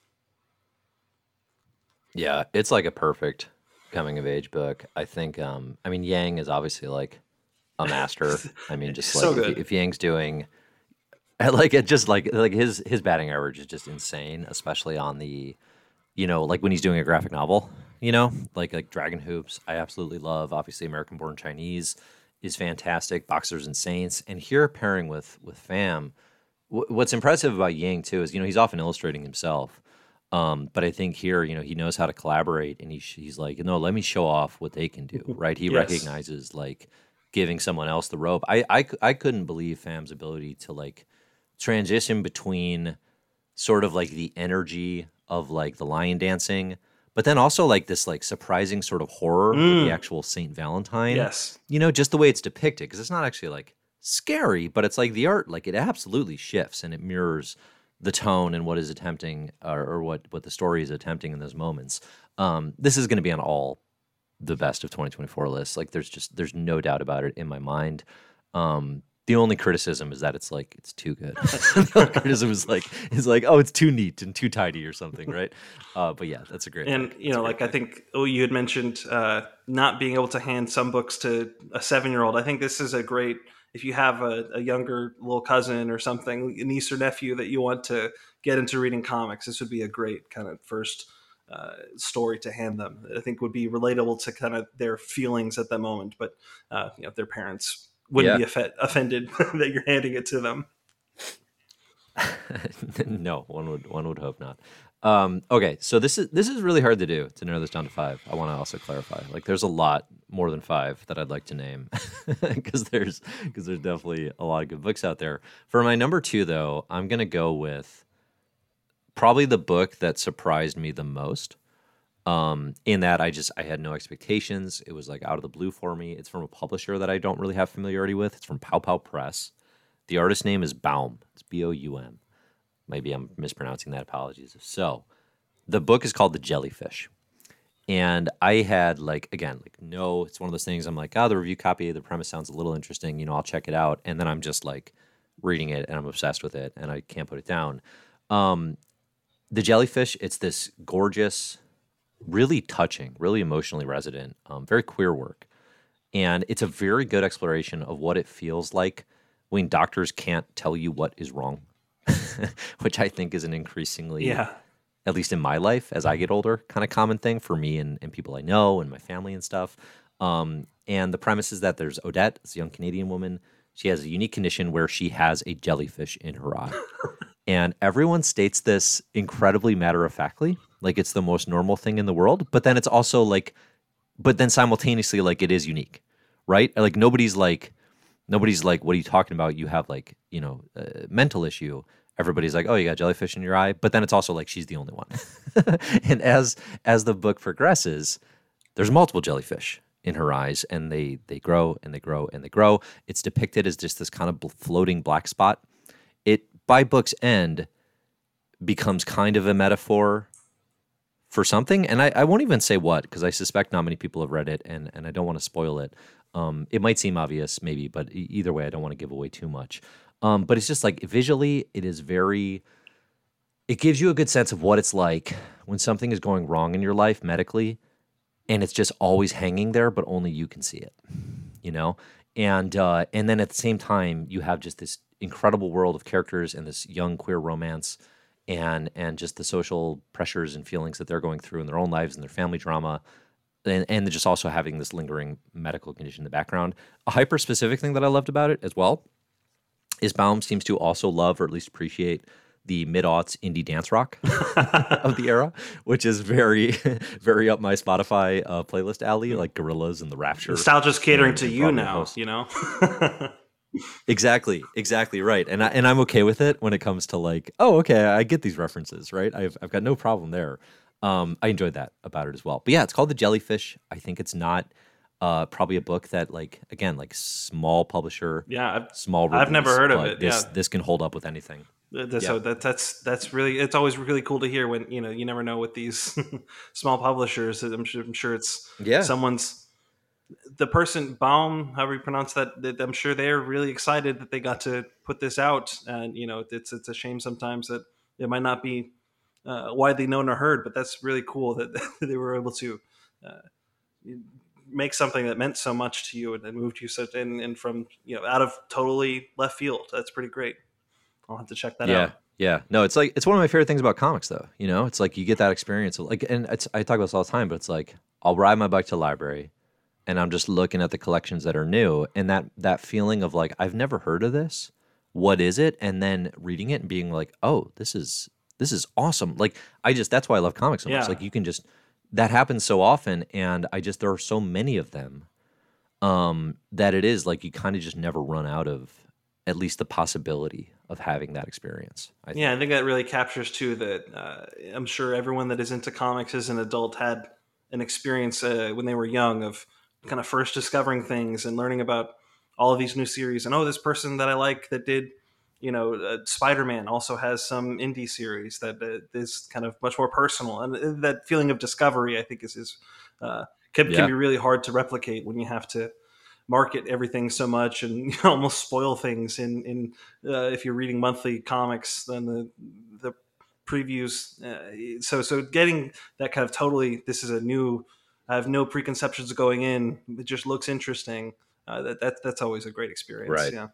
Yeah, it's like a perfect coming of age book. I think I mean Yang is obviously like a master. I mean just So like good. if Yang's doing like it just like his batting average is just insane, especially on the like when he's doing a graphic novel, like Dragon Hoops, I absolutely love. Obviously, American Born Chinese is fantastic. Boxers and Saints, and here pairing with Fam, what's impressive about Yang too is he's often illustrating himself, but I think here he knows how to collaborate, and he's like let me show off what they can do, right? He Yes. recognizes like giving someone else the rope. I couldn't believe Fam's ability to like transition between sort of like the energy of like the lion dancing, but then also like this like surprising sort of horror with the actual Saint Valentine. Yes. Just the way it's depicted, because it's not actually like scary, but it's like the art, like it absolutely shifts and it mirrors the tone and what is attempting or what the story is attempting in those moments. This is going to be on all the best of 2024 lists. Like there's no doubt about it in my mind. The only criticism is that it's too good. The only criticism is like, oh, it's too neat and too tidy or something, right? But yeah, that's a great And pick. like I think you had mentioned not being able to hand some books to a 7-year-old. I think this is a great, if you have a younger little cousin or something, a niece or nephew that you want to get into reading comics, this would be a great kind of first story to hand them. I think would be relatable to kind of their feelings at that moment, but their parents wouldn't Yeah. be offended that you're handing it to them. No, one would hope not. Okay, so this is really hard to do, to narrow this down to 5. I want to also clarify, like there's a lot more than 5 that I'd like to name because there's definitely a lot of good books out there. For my number 2, though, I'm gonna go with probably the book that surprised me the most. In that I had no expectations. It was like out of the blue for me. It's from a publisher that I don't really have familiarity with. It's from Pow Pow Press. The artist name is Baum. It's Boum. Maybe I'm mispronouncing that. Apologies if so. The book is called The Jellyfish. And I had it's one of those things I'm like, the review copy, the premise sounds a little interesting, I'll check it out. And then I'm just like reading it and I'm obsessed with it and I can't put it down. The Jellyfish, it's this gorgeous, really touching, really emotionally resonant, very queer work. And it's a very good exploration of what it feels like when doctors can't tell you what is wrong, which I think is an increasingly, at least in my life as I get older, kind of common thing for me and people I know and my family and stuff. And the premise is that there's Odette, this young Canadian woman. She has a unique condition where she has a jellyfish in her eye. And everyone states this incredibly matter-of-factly, like it's the most normal thing in the world. But then it's also like, but then simultaneously, like it is unique, right? Like nobody's like, what are you talking about? You have like, a mental issue. Everybody's like, oh, you got jellyfish in your eye. But then it's also like she's the only one. And as the book progresses, there's multiple jellyfish in her eyes, and they grow and they grow and they grow. It's depicted as just this kind of floating black spot. It, by book's end, becomes kind of a metaphor for something, and I won't even say what, because I suspect not many people have read it, and I don't want to spoil it. It might seem obvious, maybe, but either way, I don't want to give away too much. But it's just like visually, it gives you a good sense of what it's like when something is going wrong in your life medically, and it's just always hanging there, but only you can see it, And then at the same time, you have just this incredible world of characters and this young queer romance, and just the social pressures and feelings that they're going through in their own lives and their family drama, and just also having this lingering medical condition in the background. A hyper specific thing that I loved about it as well is Baum seems to also love, or at least appreciate, the mid-aughts indie dance rock of the era, which is very, very up my Spotify playlist alley, like Gorillaz and The Rapture. Nostalgia's catering to you now, Exactly right, and I'm okay with it when it comes to like, oh, okay, I get these references, right? I've got no problem there. I enjoyed that about it as well. But yeah, it's called The Jellyfish. I think it's not probably a book that, like, again, like small publisher, small release, I've never heard of it. This can hold up with anything. So that's really, it's always really cool to hear when you never know with these small publishers. I'm sure it's someone's the person Baum, however you pronounce that, I'm sure they're really excited that they got to put this out. And it's a shame sometimes that it might not be widely known or heard, but that's really cool that they were able to make something that meant so much to you and moved you such and from out of totally left field. That's pretty great. I'll have to check that Yeah. out. Yeah. No, it's like, it's one of my favorite things about comics though. It's like you get that experience of like, and I talk about this all the time, but it's like, I'll ride my bike to the library and I'm just looking at the collections that are new, and that feeling of like, I've never heard of this. What is it? And then reading it and being like, oh, this is awesome. Like, that's why I love comics so much. Yeah. Like, you can just, that happens so often, and there are so many of them, that it is like you kind of just never run out of at least the possibility of having that experience. Yeah, I think that really captures too that I'm sure everyone that is into comics as an adult had an experience when they were young of kind of first discovering things and learning about all of these new series. And this person that I like that did, Spider-Man also has some indie series that is kind of much more personal. And that feeling of discovery, I think, can Yeah. be really hard to replicate when you have to market everything so much and almost spoil things in if you're reading monthly comics then the previews so getting that kind of totally, this is a new, I have no preconceptions going in, it just looks interesting, that's always a great experience. Right. Yeah.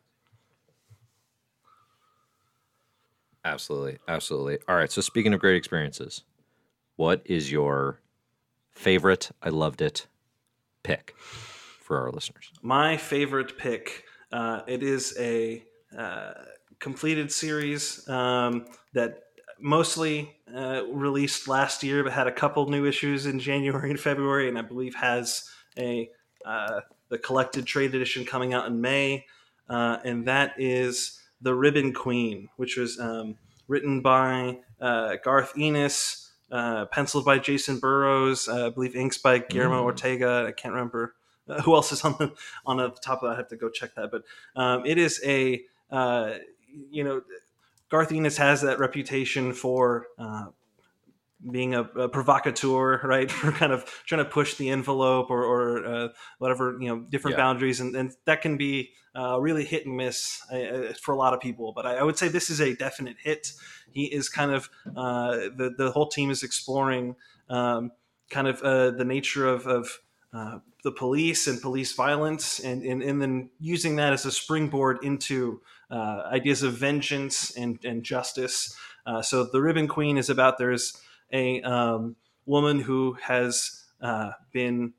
Absolutely. Absolutely. All right. So speaking of great experiences, what is your favorite, I loved it, pick for our listeners? My favorite pick, it is a completed series that mostly released last year, but had a couple new issues in January and February, and I believe has a the collected trade edition coming out in May, and that is The Ribbon Queen, which was written by Garth Ennis, penciled by Jason Burrows, I believe inks by Guillermo Mm. Ortega. I can't remember who else is on the top of that. I have to go check that, but it is a you know Garth Ennis has that reputation for being a provocateur, right? For kind of trying to push the envelope or whatever, different Yeah. boundaries, and that can be really hit and miss for a lot of people. But I would say this is a definite hit. He is kind of the whole team is exploring kind of the nature of the police and police violence, and then using that as a springboard into ideas of vengeance and justice. So the Ribbon Queen is about, there's a woman who has been,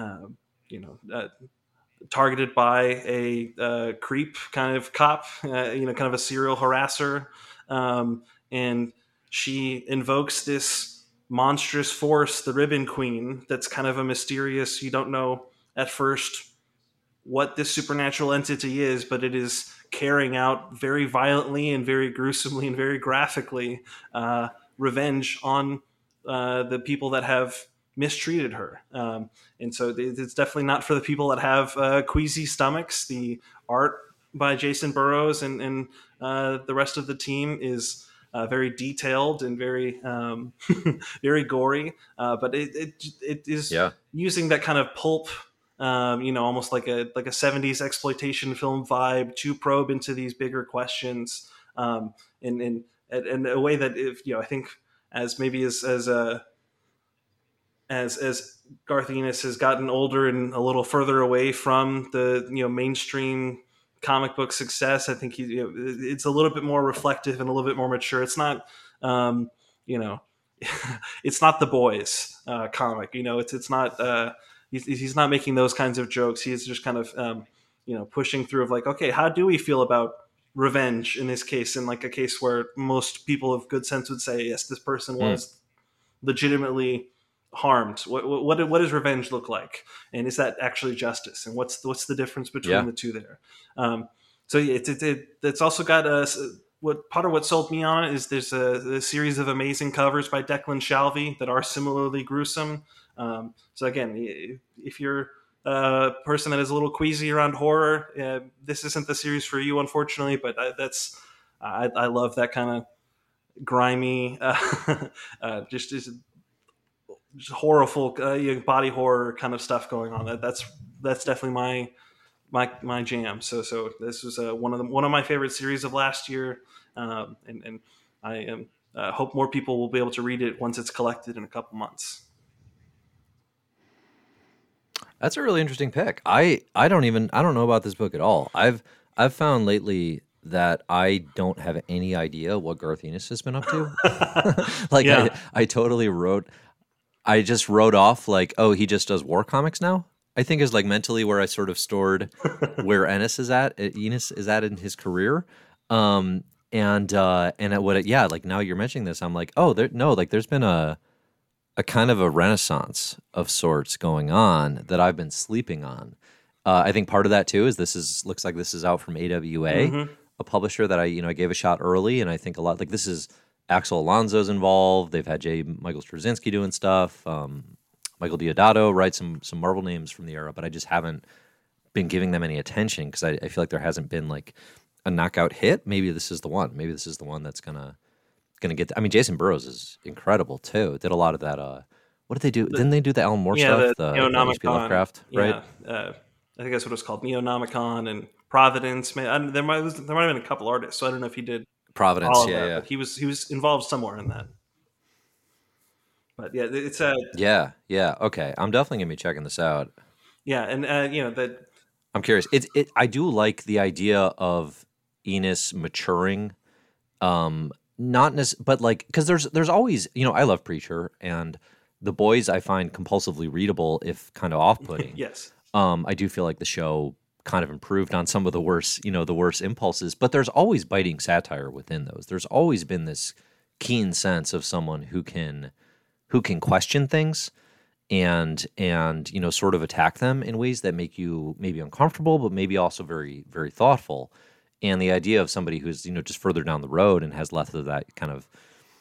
targeted by a creep kind of cop, kind of a serial harasser, and she invokes this monstrous force, the Ribbon Queen, that's kind of a mysterious. You don't know at first what this supernatural entity is, but it is carrying out very violently and very gruesomely and very graphically revenge on the people that have mistreated her. And so it's definitely not for the people that have queasy stomachs. The art by Jason Burrows and the rest of the team is very detailed and very very gory, but it is Yeah. using that kind of pulp, almost like a 70s exploitation film vibe to probe into these bigger questions, in a way that, if I think, as maybe as Garth Ennis has gotten older and a little further away from the mainstream comic book success, I think it's a little bit more reflective and a little bit more mature. It's not you know it's not the boys comic. It's not he's not making those kinds of jokes. He's just kind of pushing through of like, okay, how do we feel about revenge in this case, in like a case where most people of good sense would say, yes, this person Mm. was legitimately harmed. What does revenge look like, and is that actually justice, and what's the difference between Yeah. the two there? So yeah, it's also got what sold me on it is there's a series of amazing covers by Declan Shalvey that are similarly gruesome. So again, if you're a person that is a little queasy around horror, this isn't the series for you, unfortunately. But I love that kind of grimy, just horrible body horror kind of stuff going on. That's that's definitely my jam. So this was one of my favorite series of last year, and I am hope more people will be able to read it once it's collected in a couple months. That's a really interesting pick. I don't know about this book at all. I've found lately that I don't have any idea what Garth Ennis has been up to. Like Yeah. I just wrote off like, oh, he just does war comics now. I think is like mentally where I sort of stored where Ennis is at in his career. Yeah, like now you're mentioning this, I'm like, oh, there's been a kind of a renaissance of sorts going on that I've been sleeping on. I think part of that too is looks like this is out from AWA, a publisher that I gave a shot early, and I think a lot like this is Axel Alonso's involved. They've had Michael Straczynski doing stuff. Michael Deodato writes some Marvel names from the era, but I just haven't been giving them any attention because I feel like there hasn't been like a knockout hit. Maybe this is the one. Maybe this is the one that's gonna get. I mean, Jason Burrows is incredible too. Did a lot of that. What did they do? Didn't they do the Alan Moore stuff? The H.P. Lovecraft, right? Yeah, I think that's what it was called, Neonomicon and Providence. There might have been a couple artists, so I don't know if he did Providence. all of Yeah, that, yeah. but he was involved somewhere in that. But yeah, it's Yeah. Okay, I'm definitely gonna be checking this out. yeah, and that. I'm curious. I do like the idea of Ennis maturing. Not but like because there's always I love Preacher and The Boys I find compulsively readable if kind of off-putting. Yes. I do feel like the show kind of improved on some of the worst impulses, but there's always biting satire within those. There's always been this keen sense of someone who can question things and sort of attack them in ways that make you maybe uncomfortable, but maybe also very, very thoughtful. And the idea of somebody who's just further down the road and has less of that kind of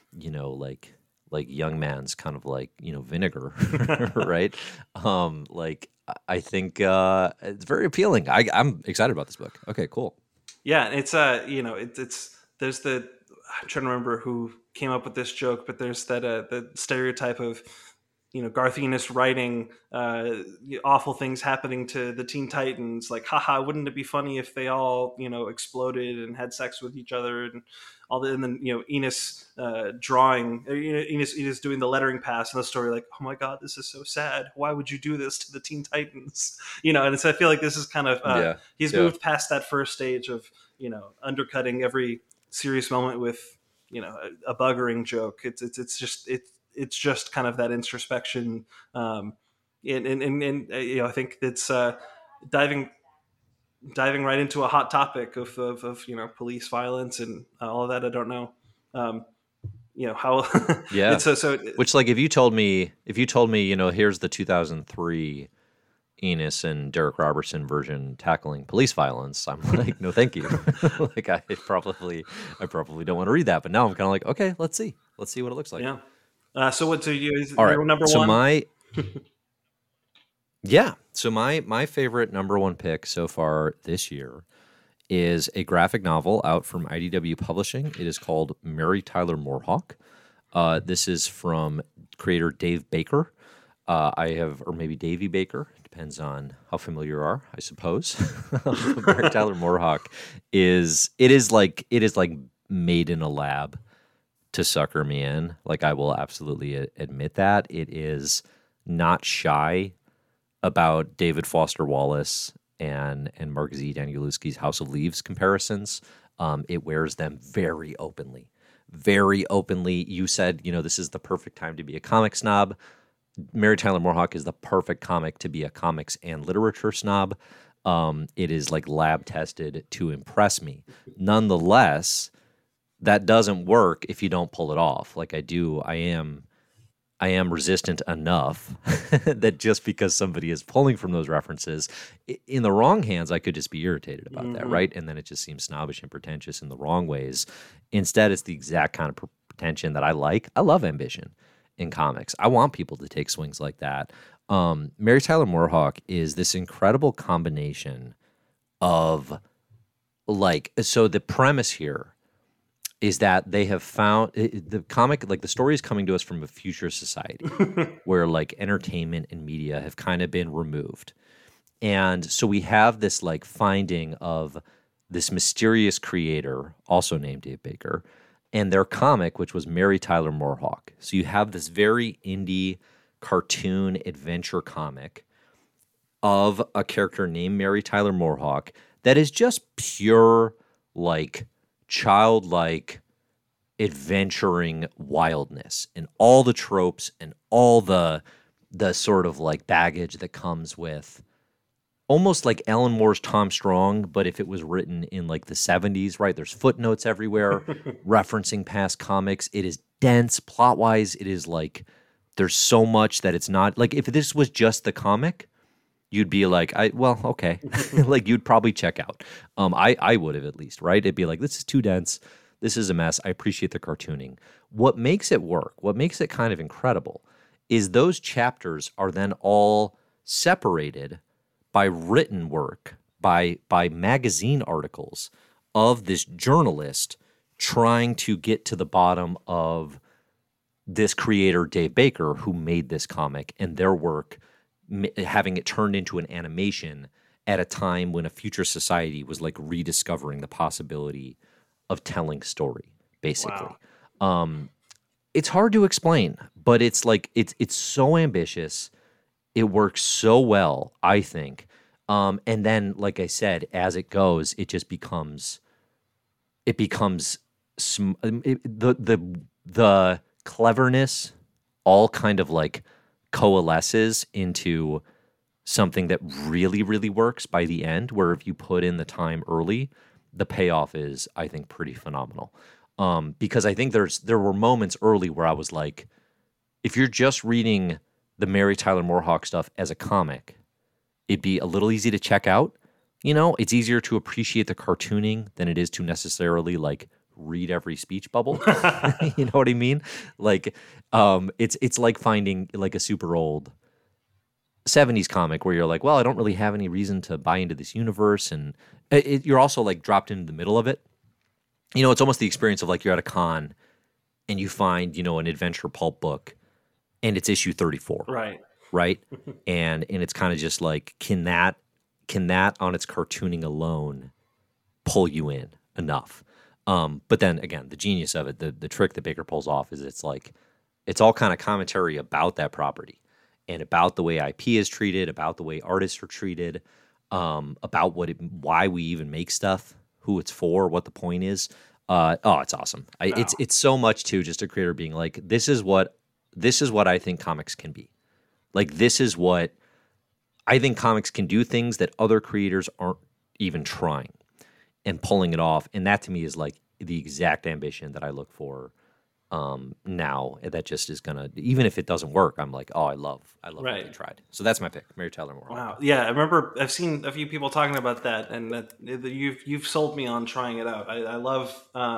like young man's kind of like vinegar, right? Like I think it's very appealing. I'm excited about this book. Okay, cool. Yeah, it's it's there's the I'm trying to remember who came up with this joke, but there's that the stereotype of Garth Ennis writing awful things happening to the Teen Titans, like, haha, wouldn't it be funny if they all exploded and had sex with each other and all that, and then Ennis drawing, Ennis doing the lettering pass in the story, like, oh my god, this is so sad. Why would you do this to the Teen Titans? And so I feel like this is kind of he's moved past that first stage of undercutting every serious moment with a buggering joke. It's just kind of that introspection, and I think it's diving right into a hot topic of police violence and all of that. I don't know, how. Yeah. So which, like, if you told me, here's the 2003 Ennis and Derek Robertson version tackling police violence, I'm like, no, thank you. Like, I probably don't want to read that. But now I'm kind of like, okay, let's see what it looks like. Yeah. So what do you? All right. Number so one. So my favorite number one pick so far this year is a graphic novel out from IDW Publishing. It is called Mary Tyler Moorhawk. This is from creator Dave Baker. Or maybe Davey Baker, depends on how familiar you are, I suppose. Mary Tyler Moorhawk is like made in a lab to sucker me in. Like, I will absolutely admit that. It is not shy about David Foster Wallace and Mark Z. Danielewski's House of Leaves comparisons. It wears them very openly. Very openly. You said, this is the perfect time to be a comic snob. Mary Tyler Moorhawk is the perfect comic to be a comics and literature snob. It is like lab tested to impress me. Nonetheless, that doesn't work if you don't pull it off. Like I am resistant enough that just because somebody is pulling from those references in the wrong hands, I could just be irritated about that, right? And then it just seems snobbish and pretentious in the wrong ways. Instead, it's the exact kind of pretension that I like. I love ambition in comics. I want people to take swings like that. Mary Tyler Moorhawk is this incredible combination of so the premise here is that they have found the comic, like the story is coming to us from a future society where like entertainment and media have kind of been removed. And so we have this like finding of this mysterious creator, also named Dave Baker, and their comic, which was Mary Tyler Moorhawk. So you have this very indie cartoon adventure comic of a character named Mary Tyler Moorhawk that is just pure, like, childlike adventuring wildness and all the tropes and all the sort of like baggage that comes with almost like Alan Moore's Tom Strong, but if it was written in like the 70s, right? There's footnotes everywhere referencing past comics. It is dense plot-wise. It is like there's so much that it's not like if this was just the comic, you'd be like, okay. Like you'd probably check out. I would have at least, right? It'd be like, this is too dense. This is a mess. I appreciate the cartooning. What makes it work, what makes it kind of incredible, is those chapters are then all separated by written work, by magazine articles of this journalist trying to get to the bottom of this creator, Dave Baker, who made this comic, and their work, having it turned into an animation at a time when a future society was like rediscovering the possibility of telling story, basically. Wow. It's hard to explain, but it's like it's so ambitious. It works so well, I think. And then, like I said, as it goes, it just becomes the cleverness all kind of like coalesces into something that really, really works by the end, where if you put in the time early, the payoff is, I think, pretty phenomenal. Because I think there were moments early where I was like, if you're just reading the Mary Tyler Moorhawk stuff as a comic, it'd be a little easy to check out. You know, it's easier to appreciate the cartooning than it is to necessarily like read every speech bubble. You know what I mean? Like, it's like finding like a super old 70s comic where you're like, well, I don't really have any reason to buy into this universe. And you're also like dropped into the middle of it. You know, it's almost the experience of like you're at a con and you find, you know, an adventure pulp book and it's issue 34. Right. And it's kind of just like, can that on its cartooning alone pull you in enough? But then again, the genius of it, the trick that Baker pulls off is it's like, it's all kind of commentary about that property and about the way IP is treated, about the way artists are treated, about why we even make stuff, who it's for, what the point is. It's awesome. Wow. It's so much too, just a creator being like, this is what I think comics can be. Like, this is what I think comics can do, things that other creators aren't even trying and pulling it off. And that to me is like the exact ambition that I look for now. That just is going to, even if it doesn't work, I'm like, oh, I love what they tried. So that's my pick, Mary Tyler Moore. Wow. Yeah, I remember I've seen a few people talking about that, and that you've sold me on trying it out. I love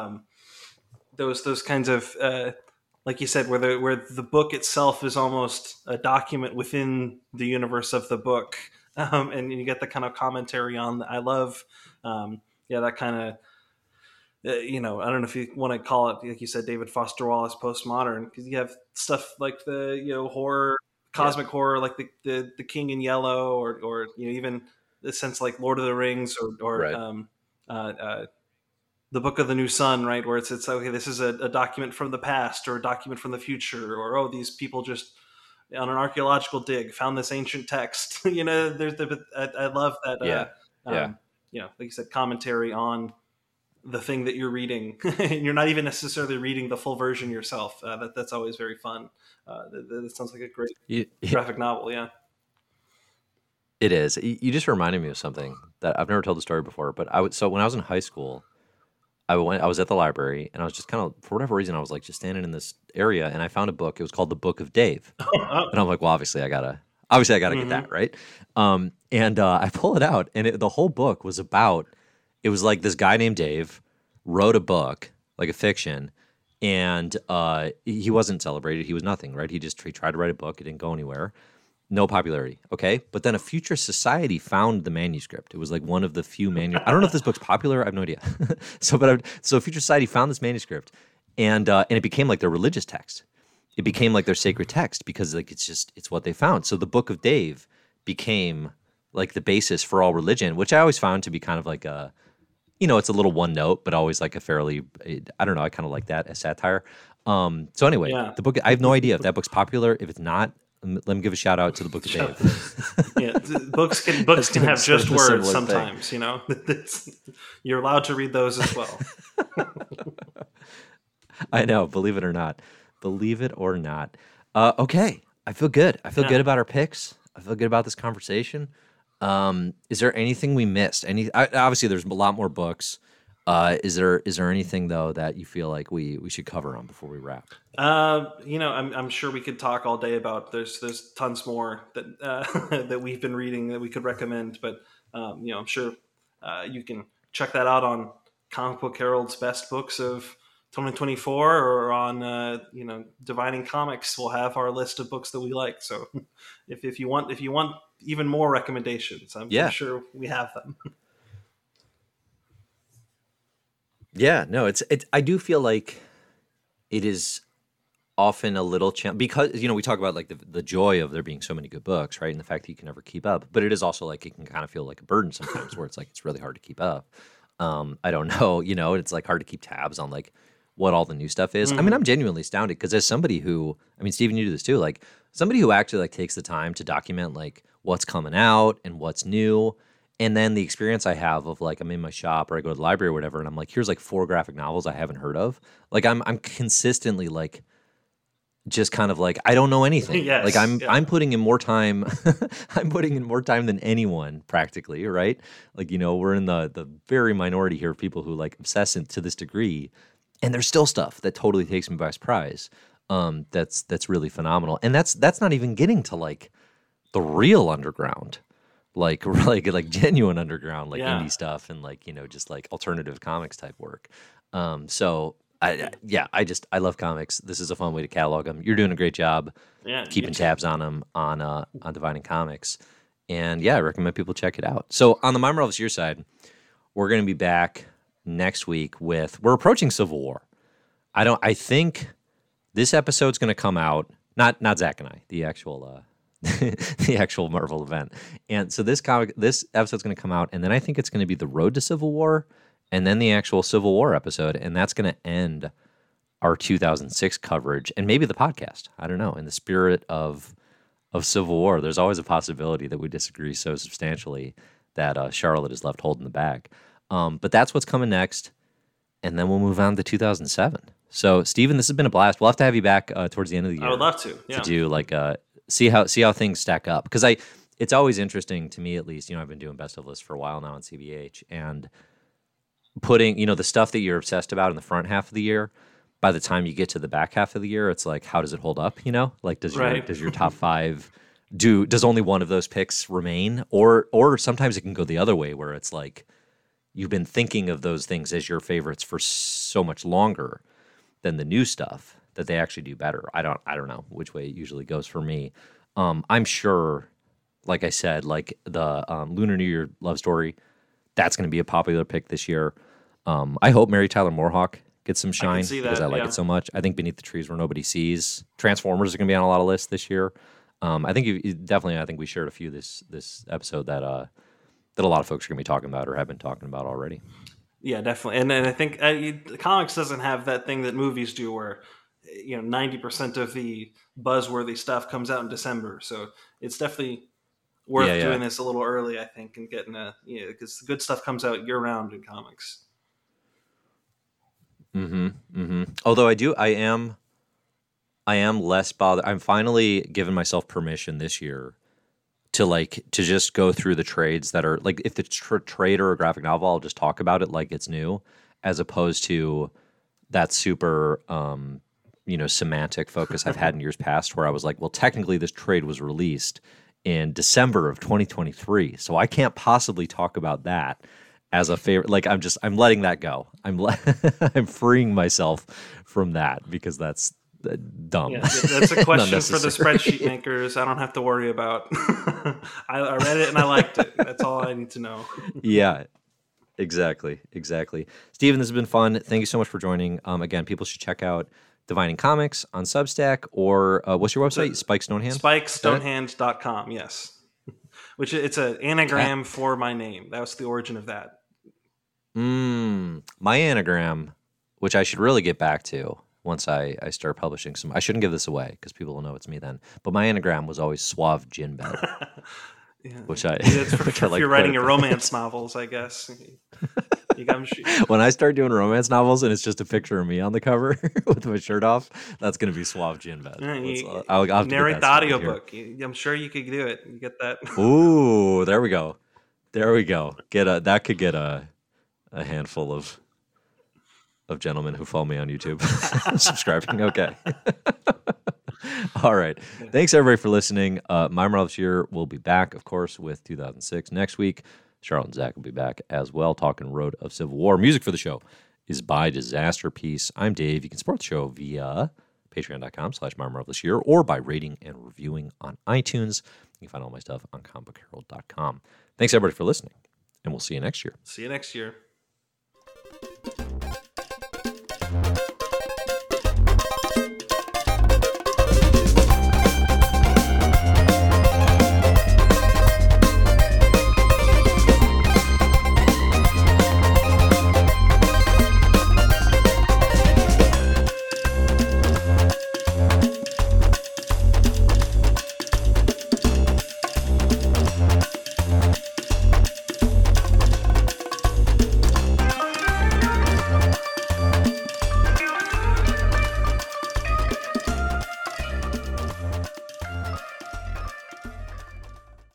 those kinds of like you said, where the book itself is almost a document within the universe of the book, and you get the kind of commentary on. I love, that kind of. I don't know if you want to call it, like you said, David Foster Wallace postmodern, because you have stuff like the horror, cosmic horror, like the King in Yellow, or even the sense like Lord of the Rings, or right. The Book of the New Sun, right, where it's okay, this is a document from the past or a document from the future, or these people just on an archaeological dig found this ancient text. I love that. Like you said, commentary on the thing that you're reading. And you're not even necessarily reading the full version yourself. That's always very fun. That sounds like a great graphic novel. Yeah, it is. You just reminded me of something that I've never told the story before, but when I was in high school, I was at the library and I was just kind of, for whatever reason, I was like just standing in this area and I found a book. It was called The Book of Dave. And I'm like, well, obviously I gotta get that, right? And I pull it out and the whole book was about, it was like this guy named Dave wrote a book, like a fiction, and he wasn't celebrated. He was nothing, right? He tried to write a book. It didn't go anywhere. No popularity, okay? But then a future society found the manuscript. It was like one of the few manuscripts. I don't know if this book's popular. I have no idea. So a future society found this manuscript, and it became like their religious text. It became like their sacred text because like it's what they found. So the Book of Dave became like the basis for all religion, which I always found to be kind of like a, it's a little one note, but always like a fairly, I don't know, I kind of like that as satire. So anyway, Yeah. the book, I have no idea if that book's popular. If it's not, let me give a shout out to the Book of Dave. Yeah, books can have just words sometimes. You're allowed to read those as well. I know, believe it or not. Okay, I feel good. I feel good about our picks. I feel good about this conversation. Is there anything we missed? Obviously, there's a lot more books. Is there anything though that you feel like we should cover on before we wrap? I'm sure we could talk all day about. There's tons more that that we've been reading that we could recommend, but I'm sure you can check that out on Comic Book Herald's best books of 2024, or on Divining Comics. We'll have our list of books that we like. So if you want even more recommendations, I'm sure we have them. Yeah, no, it's I do feel like it is often a little because we talk about like the joy of there being so many good books, right, and the fact that you can never keep up. But it is also like it can kind of feel like a burden sometimes, where it's like it's really hard to keep up. I don't know, it's like hard to keep tabs on like what all the new stuff is. I mean, I'm genuinely astounded because as somebody who, Stephen, you do this too, like somebody who actually like takes the time to document like what's coming out and what's new. And then the experience I have of like, I'm in my shop or I go to the library or whatever, and I'm like, here's like 4 graphic novels I haven't heard of. Like I'm consistently like, just kind of like, I don't know anything. Yes, like I'm putting in more time. I'm putting in more time than anyone practically. Right. Like, we're in the very minority here of people who like obsess to this degree. And there's still stuff that totally takes me by surprise. That's really phenomenal. And that's not even getting to like the real underground, like genuine underground, like indie stuff and like, just like alternative comics type work. So I love comics. This is a fun way to catalog them. You're doing a great job keeping tabs on them on Divining Comics. And I recommend people check it out. So on the My Marvelous Year side, we're going to be back next week we're approaching Civil War. I think this episode's going to come out, not Zach and I, the actual the actual Marvel event. And so this episode's going to come out, and then I think it's going to be the Road to Civil War, and then the actual Civil War episode, and that's going to end our 2006 coverage, and maybe the podcast. I don't know. In the spirit of Civil War, there's always a possibility that we disagree so substantially that Charlotte is left holding the bag. But that's what's coming next, and then we'll move on to 2007. So, Stephen, this has been a blast. We'll have to have you back towards the end of the year. I would love to do like see how things stack up, because it's always interesting to me, at least. I've been doing best of lists for a while now on CBH, and putting the stuff that you're obsessed about in the front half of the year. By the time you get to the back half of the year, it's like, how does it hold up? Like does your top 5 does only one of those picks remain, or sometimes it can go the other way where it's like you've been thinking of those things as your favorites for so much longer than the new stuff that they actually do better. I don't know which way it usually goes for me. I'm sure, like I said, like the Lunar New Year love story, that's going to be a popular pick this year. I hope Mary Tyler Moore gets some shine because I like it so much. I think Beneath the Trees Where Nobody Sees, Transformers are going to be on a lot of lists this year. I think I think we shared a few this episode that a lot of folks are going to be talking about or have been talking about already. Yeah, definitely. And I think comics doesn't have that thing that movies do where 90% of the buzzworthy stuff comes out in December. So it's definitely worth doing this a little early, I think, and getting because the good stuff comes out year round in comics. Although I am less bothered. I'm finally giving myself permission this year to just go through the trades that are like, if it's trade or a graphic novel, I'll just talk about it like it's new, as opposed to that super semantic focus I've had in years past, where I was like, well, technically this trade was released in December of 2023, so I can't possibly talk about that as a favorite. Like I'm letting that go. I'm freeing myself from that because that's dumb. Yeah, that's a question for the spreadsheet makers. I don't have to worry about. I read it and I liked it. That's all I need to know. Yeah, exactly. Stephen, this has been fun. Thank you so much for joining. Again, people should check out Divining Comics on Substack, or what's your website? Spike Stonehand? SpikeStonehand.com, yes. which it's an anagram for my name. That was the origin of that. My anagram, which I should really get back to once I start publishing some. I shouldn't give this away because people will know it's me then. But my anagram was always Suave Gin Bed. Which if you're writing your romance novels, I guess. When I start doing romance novels and it's just a picture of me on the cover with my shirt off, that's going to be Suave Gin Bed. I'll have to narrate the audiobook. I'm sure you could do it. You get that. Ooh, there we go. That could get a handful of gentlemen who follow me on YouTube subscribing. Okay. All right. Thanks, everybody, for listening. My Marvelous Year will be back, of course, with 2006 next week. Charlotte and Zach will be back as well, talking Road of Civil War. Music for the show is by Disaster Piece. I'm Dave. You can support the show via patreon.com/MyMarvelousYear or by rating and reviewing on iTunes. You can find all my stuff on comicbookherald.com. Thanks, everybody, for listening, and we'll see you next year. See you next year.